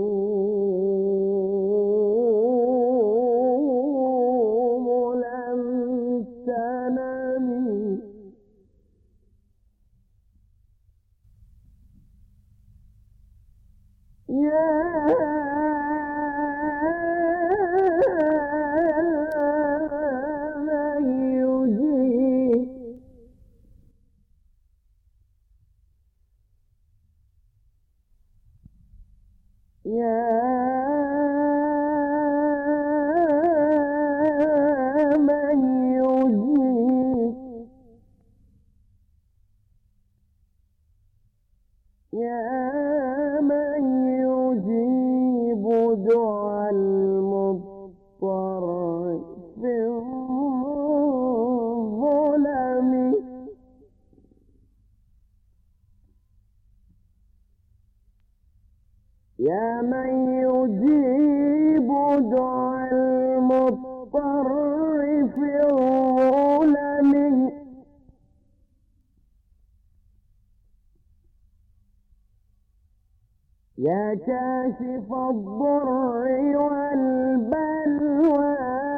في الظلم يا كاشف الضر والبلوى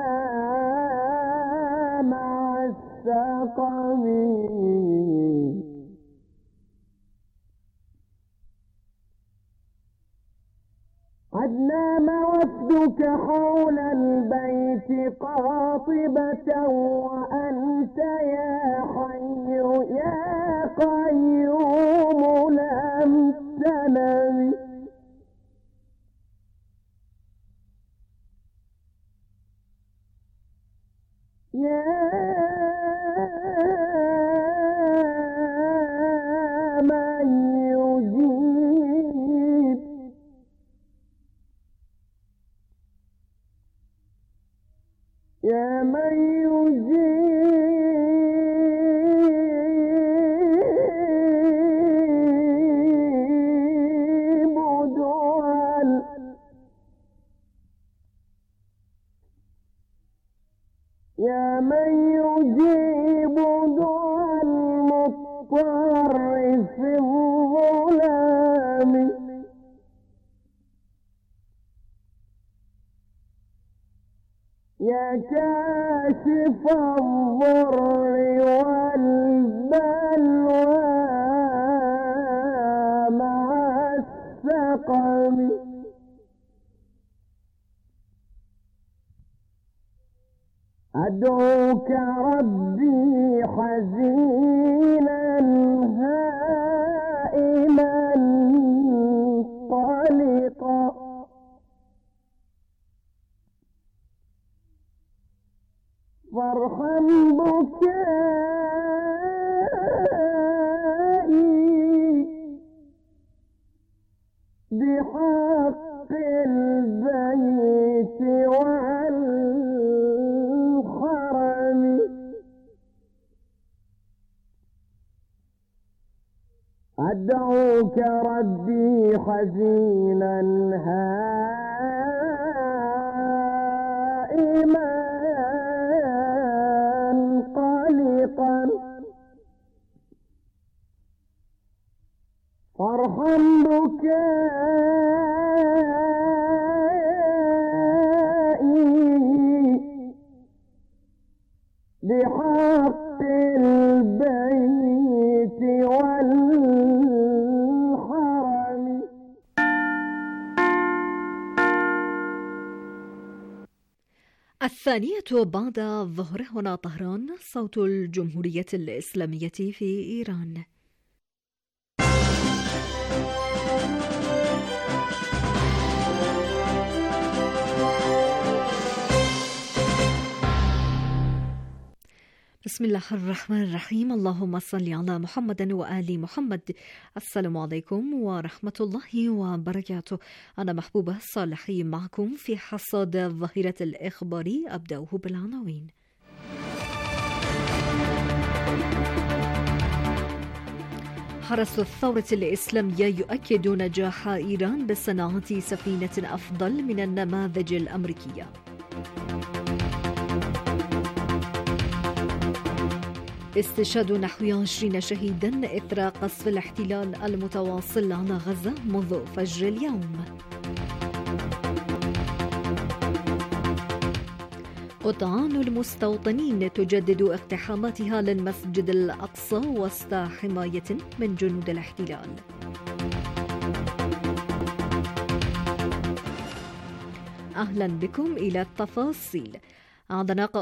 مع السقم قد نام وفدك حول البيت قاطبة وأنت يا حي يا قيوم لم تنم يا من يجيب يا من يجيب دعاء يا من يجيب دعاء المضطر في الظلام يا كاشف الضر والبلوى مع السقم أدعوك ربي حزينا هائما قلقا فارحم بكائي بحق البيت والحرم أدعوك ربي حزينا هائما قلقا فارحم بكائي بحق البيت والحرم. الثانية بعد الظهر هنا طهران، صوت الجمهورية الإسلامية في إيران. بسم الله الرحمن الرحيم. اللهم صل على محمد وآل محمد. السلام عليكم ورحمة الله وبركاته. أنا محبوبة صالحي معكم في حصاد الظهيرة الإخباري. أبدأه بالعناوين. حرس الثورة الإسلامية يؤكد نجاح إيران بصناعة سفينة أفضل من النماذج الأمريكية. استشهاد نحو عشرين شهيدا إثر قصف الاحتلال المتواصل على غزة منذ فجر اليوم. قطعان المستوطنين تجدد اقتحاماتها للمسجد الأقصى وسط حماية من جنود الاحتلال. أهلا بكم إلى التفاصيل. أعلن